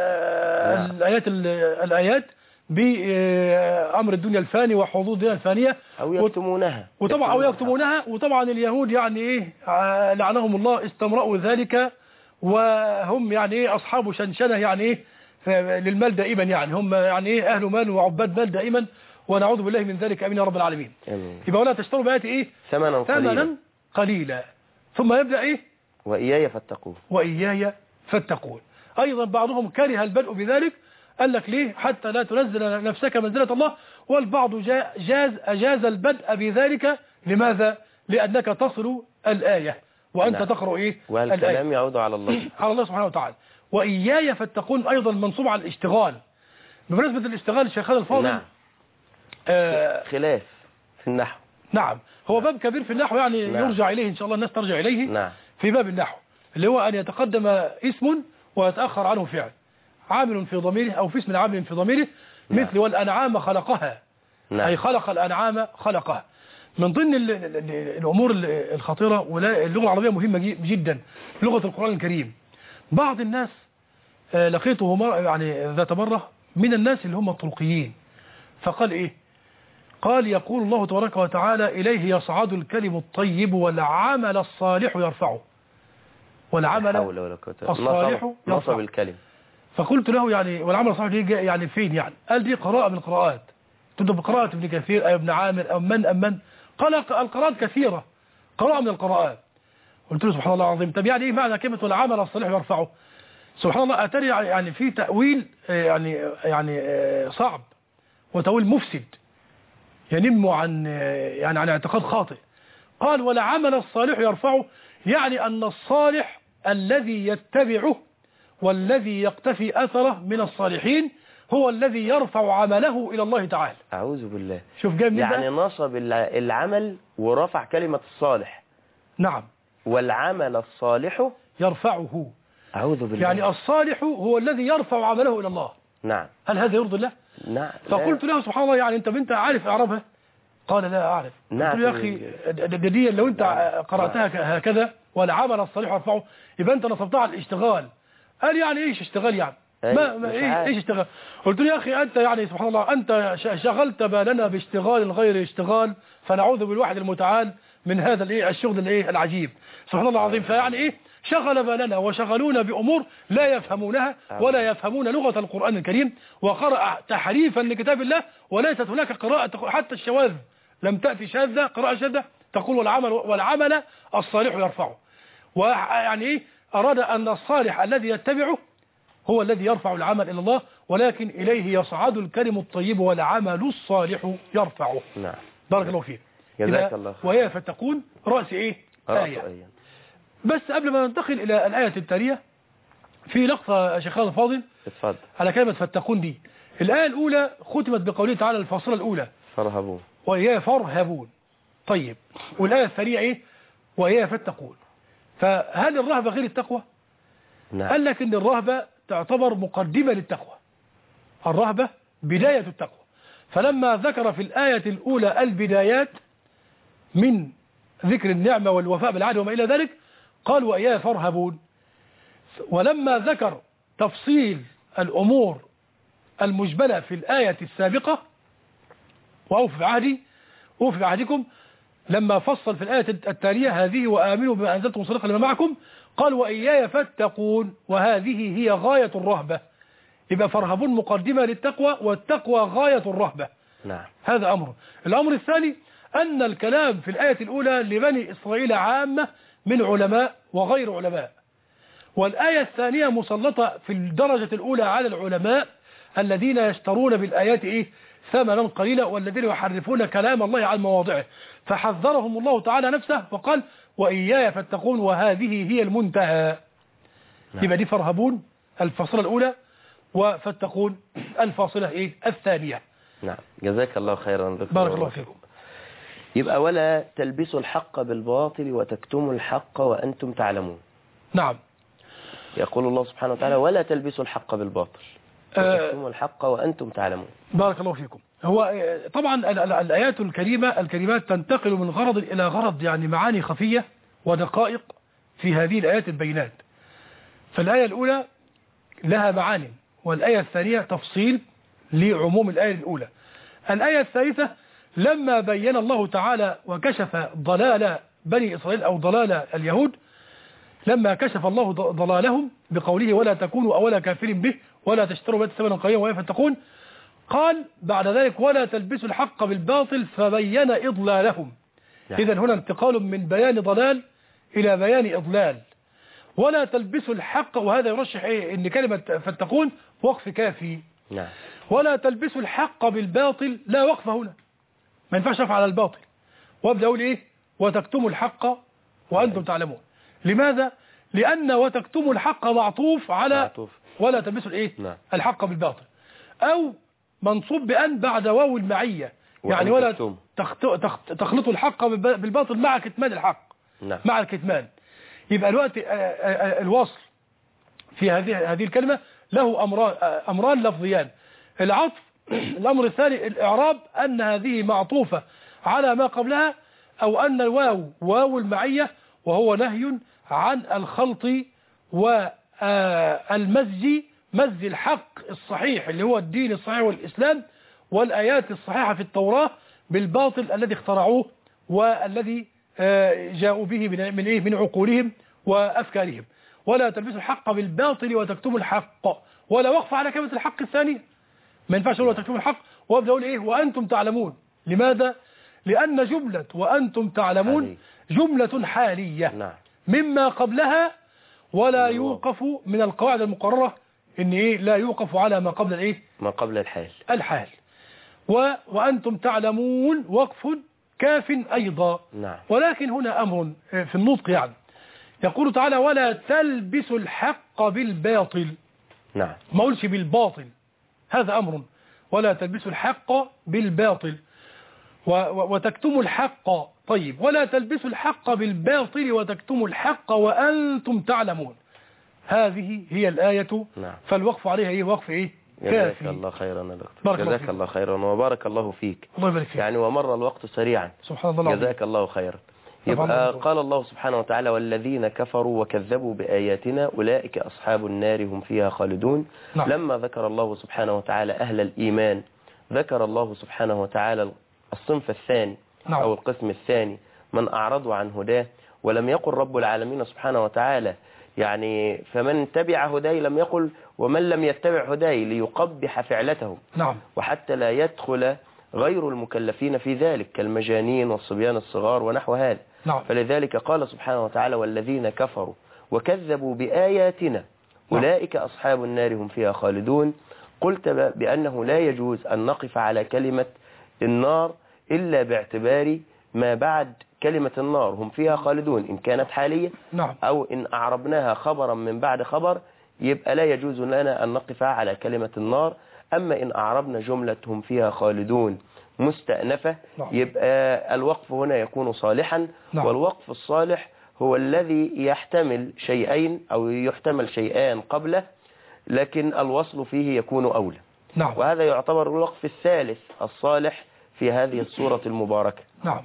الآيات بأمر الدنيا الفاني وحظوظ الدنيا الفانية، أو يكتمونها. وطبعا اليهود يعني لعنهم الله استمرأوا ذلك، وهم يعني أصحاب شنشنة يعني للمال دائما، يعني هم يعني أهل مال وعباد مال دائما، ونعوذ بالله من ذلك امين يا رب العالمين. يبقى ولا تشتروا بآياتي ثمنا قليلا. ثم يبدأ وإياي فاتقون. أيضا بعضهم كره البدء بذلك، قال لك ليه؟ حتى لا تنزل نفسك منزلة الله. والبعض أجاز البدء بذلك. لماذا؟ لأنك تصل الآية وأنت تقرأ والكلام يعود على الله على الله سبحانه وتعالى. وإياي فاتقون أيضا منصوب على الاشتغال. بمناسبة الاشتغال الشيخان الفاضل، نعم. خلاف في النحو. نعم. هو باب كبير في النحو، يعني نعم. يرجع إليه إن شاء الله، الناس ترجع إليه. نعم. في باب النحو اللي هو أن يتقدم اسم ويتأخر عنه فعل، عامل في ضميره أو في اسم عامل في ضميره. نعم. مثل والأنعام خلقها. نعم. أي خلق الأنعام خلقها. من ضمن الأمور الخطيرة، واللغة العربية مهمة جدا، لغة القرآن الكريم. بعض الناس لقيته يعني ذات مرة من الناس اللي هم الطرقيين، فقال قال يقول الله تبارك وتعالى إليه يصعد الكلم الطيب والعمل الصالح يرفعه. والعمل الصالح نصب الكلم. فقلت له يعني والعمل الصالح دي يعني فين يعني؟ قال دي قراءة من القراءات. تبدأ بقراءة ابن كثير أو ابن عامر أو من قال القراءات كثيرة، قراءة من القراءات. قلت له سبحان الله العظيم، طب يعني ايه معنى كلمة والعمل الصالح يرفعه؟ سبحان الله أتري يعني في تأويل يعني صعب وتأويل مفسد ينم عن اعتقاد خاطئ. قال والعمل الصالح يرفعه، يعني أن الصالح الذي يتبعه والذي يقتفي أثره من الصالحين هو الذي يرفع عمله إلى الله تعالى. أعوذ بالله. شوف جاي منين يعني نصب العمل ورفع كلمة الصالح. نعم. والعمل الصالح يرفعه. أعوذ بالله. يعني الصالح هو الذي يرفع عمله إلى الله. نعم. هل هذا يرضي الله؟ نعم. فقلت له سبحان الله يعني أنت عارف إعرابها؟ قال لا أعرف. نعم. قلت له يا أخي دي لو أنت قرأتها هكذا والعمل الصالح يرفعه يبقى أنت نصبتها على الاشتغال. قال يعني إيش اشتغال يعني؟ إيش اشتغال؟ قلت له يا أخي أنت يعني سبحان الله أنت شغلت بالنا باشتغال غير اشتغال، فنعوذ بالواحد المتعال من هذا الشغل العجيب. سبحان الله العظيم. فيعني شغل بالنا وشغلونا بأمور لا يفهمونها ولا يفهمون لغة القرآن الكريم، وقرأ تحريفا لكتاب الله، وليست هناك قراءة حتى الشواذ لم تأتي شاذة، قراءة شاذة تقول والعمل الصالح يرفعه. ويعني أراد أن الصالح الذي يتبعه هو الذي يرفع العمل إلى الله، ولكن إليه يصعد الكلم الطيب والعمل الصالح يرفعه. نعم. بارك الله فيك. جزاك الله خير. ويا فتكون رأس آية. بس قبل ما ننتقل إلى الآية التالية في لقطة يا شيخنا الفاضل. اتفضل. على كلمة فتكون دي، الآية الأولى ختمت بقوله تعالى الفاصلة الأولى فرهبون وإياي فارهبون. طيب والآية الثانية وإياي فاتقون. فهل الرهبة غير التقوى؟ نعم. قال لك إن الرهبة تعتبر مقدمة للتقوى. الرهبة بداية التقوى. فلما ذكر في الآية الأولى البدايات من ذكر النعمة والوفاء بالعهد وما إلى ذلك قال وإياي فارهبون. ولما ذكر تفصيل الأمور المجملة في الآية السابقة وأوفوا بعهدكم، لما فصل في الآية التالية هذه وآمنوا بما أنزلت مصدقا لما معكم قال وإياي فاتقون، وهذه هي غاية الرهبة. يبقى فارهبون مقدمة للتقوى، والتقوى غاية الرهبة. نعم. هذا أمر. الأمر الثاني أن الكلام في الآية الأولى لبني إسرائيل عامة من علماء وغير علماء، والآية الثانية مسلطة في الدرجة الأولى على العلماء الذين يشترون بالآيات ثمنا قليلا والذين يحرفون كلام الله عن مواضعه، فحذرهم الله تعالى نفسه وقال وإياي فاتقون، وهذه هي المنتهى. يبقى دي فارهبون الفاصلة الأولى، وفاتقون الفاصلة الثانية. نعم. جزاك الله خيرا دكتور. بارك الله فيكم. يبقى ولا تلبسوا الحق بالباطل وتكتموا الحق وأنتم تعلمون. نعم. يقول الله سبحانه وتعالى ولا تلبسوا الحق بالباطل وتكتموا الحق وأنتم تعلمون. بارك الله فيكم. هو طبعا الآيات الكريمات تنتقل من غرض إلى غرض، يعني معاني خفية ودقائق في هذه الآيات البينات. فالآية الأولى لها معاني، والآية الثانية تفصيل لعموم الآية الأولى. الآية الثالثة لما بين الله تعالى وكشف ضلال بني إسرائيل أو ضلال اليهود، لما كشف الله ضلالهم بقوله ولا تكونوا أول كافر به ولا تشتروا بيت ثمنا قليلا وإياي فاتقون، قال بعد ذلك ولا تلبسوا الحق بالباطل فبين إضلالهم. إذن هنا انتقال من بيان ضلال إلى بيان إضلال. ولا تلبسوا الحق، وهذا يرشح إن كلمة فاتقون وقف كافي. نعم. ولا تلبسوا الحق بالباطل، لا وقف هنا، ما ينفعش أفعل على الباطل وابدأ أقول وتكتموا الحق وأنتم تعلمون. لماذا؟ لأن وتكتموا الحق معطوف على ولا تلبسوا نعم. الحق بالباطل، أو منصوب بأن بعد واو المعية، يعني ولا تخلطوا الحق بالباطل مع كتمان الحق. نعم. مع الكتمان. يبقى الوقت الوصل في هذه الكلمة له أمران لفظيان. العطف الأمر الثاني الإعراب، أن هذه معطوفة على ما قبلها، أو أن الواو واو المعية وهو نهي عن الخلط والمزج، مزج الحق الصحيح اللي هو الدين الصحيح والإسلام والآيات الصحيحة في التوراة بالباطل الذي اخترعوه والذي جاءوا به من عقولهم وأفكارهم. ولا تلبسوا الحق بالباطل وتكتموا الحق، ولا وقف على كلمة الحق الثانية. ما ينفعش ولا تكتموا الحق وابدأ اقول وأنتم تعلمون. لماذا؟ لأن جملة وأنتم تعلمون جملة حالية نعم. مما قبلها، ولا يوقف من القواعد المقررة إن لا يوقف على ما قبل ما قبل الحال. وأنتم تعلمون وقف كاف أيضا. نعم. ولكن هنا أمر في النطق، يعني يقول تعالى ولا تلبسوا الحق بالباطل. نعم. ما قولش بالباطل، هذا أمر. ولا تلبسوا الحق بالباطل وتكتموا الحق. طيب، ولا تلبسوا الحق بالباطل وتكتموا الحق وأنتم تعلمون. هذه هي الآية. نعم. فالوقف عليها وقف كافي. جزاك الله خيرا يا دكتور. جزاك الله خيرا وبارك الله فيك. الله يبارك فيك. يعني ومر الوقت سريعا. سبحان الله. جزاك الله خيرا. يبقى قال الله سبحانه وتعالى والذين كفروا وكذبوا بآياتنا أولئك أصحاب النار هم فيها خالدون. نعم. لما ذكر الله سبحانه وتعالى أهل الإيمان ذكر الله سبحانه وتعالى الصنف الثاني. نعم. أو القسم الثاني من أعرضوا عن هداه، ولم يقل رب العالمين سبحانه وتعالى يعني فمن تبع هداي، لم يقل ومن لم يتبع هداي ليقبح فعلتهم. نعم. وحتى لا يدخل غير المكلفين في ذلك كالمجانين والصبيان الصغار ونحو هذا. نعم. فلذلك قال سبحانه وتعالى والذين كفروا وكذبوا بآياتنا أولئك أصحاب النار هم فيها خالدون. قلت بأنه لا يجوز أن نقف على كلمة النار إلا باعتبار ما بعد كلمة النار هم فيها خالدون إن كانت حالية. نعم. أو إن أعربناها خبرا من بعد خبر يبقى لا يجوز لنا أن نقف على كلمة النار. أما إن أعربنا جملة هم فيها خالدون مستأنفة يبقى الوقف هنا يكون صالحا. والوقف الصالح هو الذي يحتمل شيئين أو يحتمل شيئان قبله، لكن الوصل فيه يكون أولى. نعم. وهذا يعتبر الوقف الثالث الصالح في هذه السورة المباركة. نعم.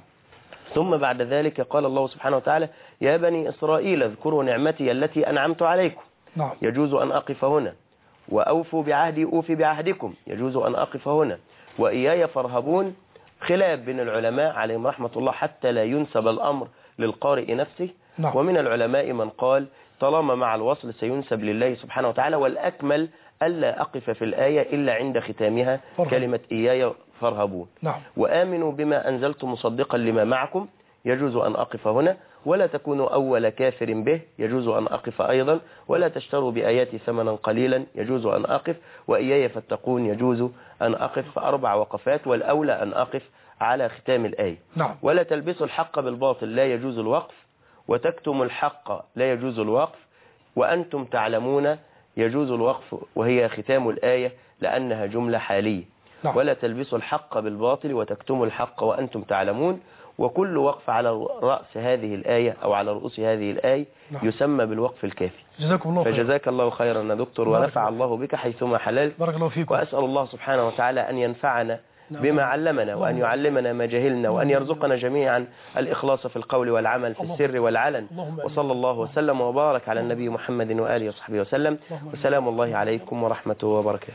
ثم بعد ذلك قال الله سبحانه وتعالى يا بني إسرائيل اذكروا نعمتي التي أنعمت عليكم. نعم. يجوز أن أقف هنا. وأوفوا بعهدي أوفي بعهدكم. يجوز أن أقف هنا. وإياي فارهبون. خلاف بين العلماء عليهم رحمة الله حتى لا ينسب الأمر للقارئ نفسه. نعم. ومن العلماء من قال طالما مع الوصل سينسب لله سبحانه وتعالى، والأكمل ألا أقف في الآية إلا عند ختامها كلمة إياي فارهبون. نعم. وآمنوا بما أنزلت مصدقا لما معكم. يجوز أن أقف هنا. ولا تكونوا أول كافر به. يجوز أن أقف أيضا. ولا تشتروا بآياتي ثمنا قليلا. يجوز أن أقف. وإياي فاتقون. يجوز أن أقف 4 وقفات، والأولى أن أقف على ختام الآية. نعم. ولا تلبسوا الحق بالباطل لا يجوز الوقف. وتكتموا الحق لا يجوز الوقف. وأنتم تعلمون يجوز الوقف وهي ختام الآية لأنها جملة حالية. نعم. ولا تلبسوا الحق بالباطل وتكتموا الحق وأنتم تعلمون. وكل وقف على رأس هذه الآية أو على رؤوس هذه الآية يسمى بالوقف الكافي. جزاكم الله خير. فجزاك الله خيرا يا دكتور ونفع الله بك حيثما حلال. بارك الله فيكم. وأسأل الله سبحانه وتعالى أن ينفعنا بما علمنا وأن يعلمنا ما جهلنا وأن يرزقنا جميعا الإخلاص في القول والعمل في السر والعلن. وصلى الله وسلم وبارك على النبي محمد وآله وصحبه وسلم. وسلام الله عليكم ورحمته وبركاته.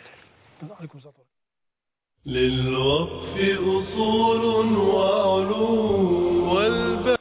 للوقف أصول وعلوم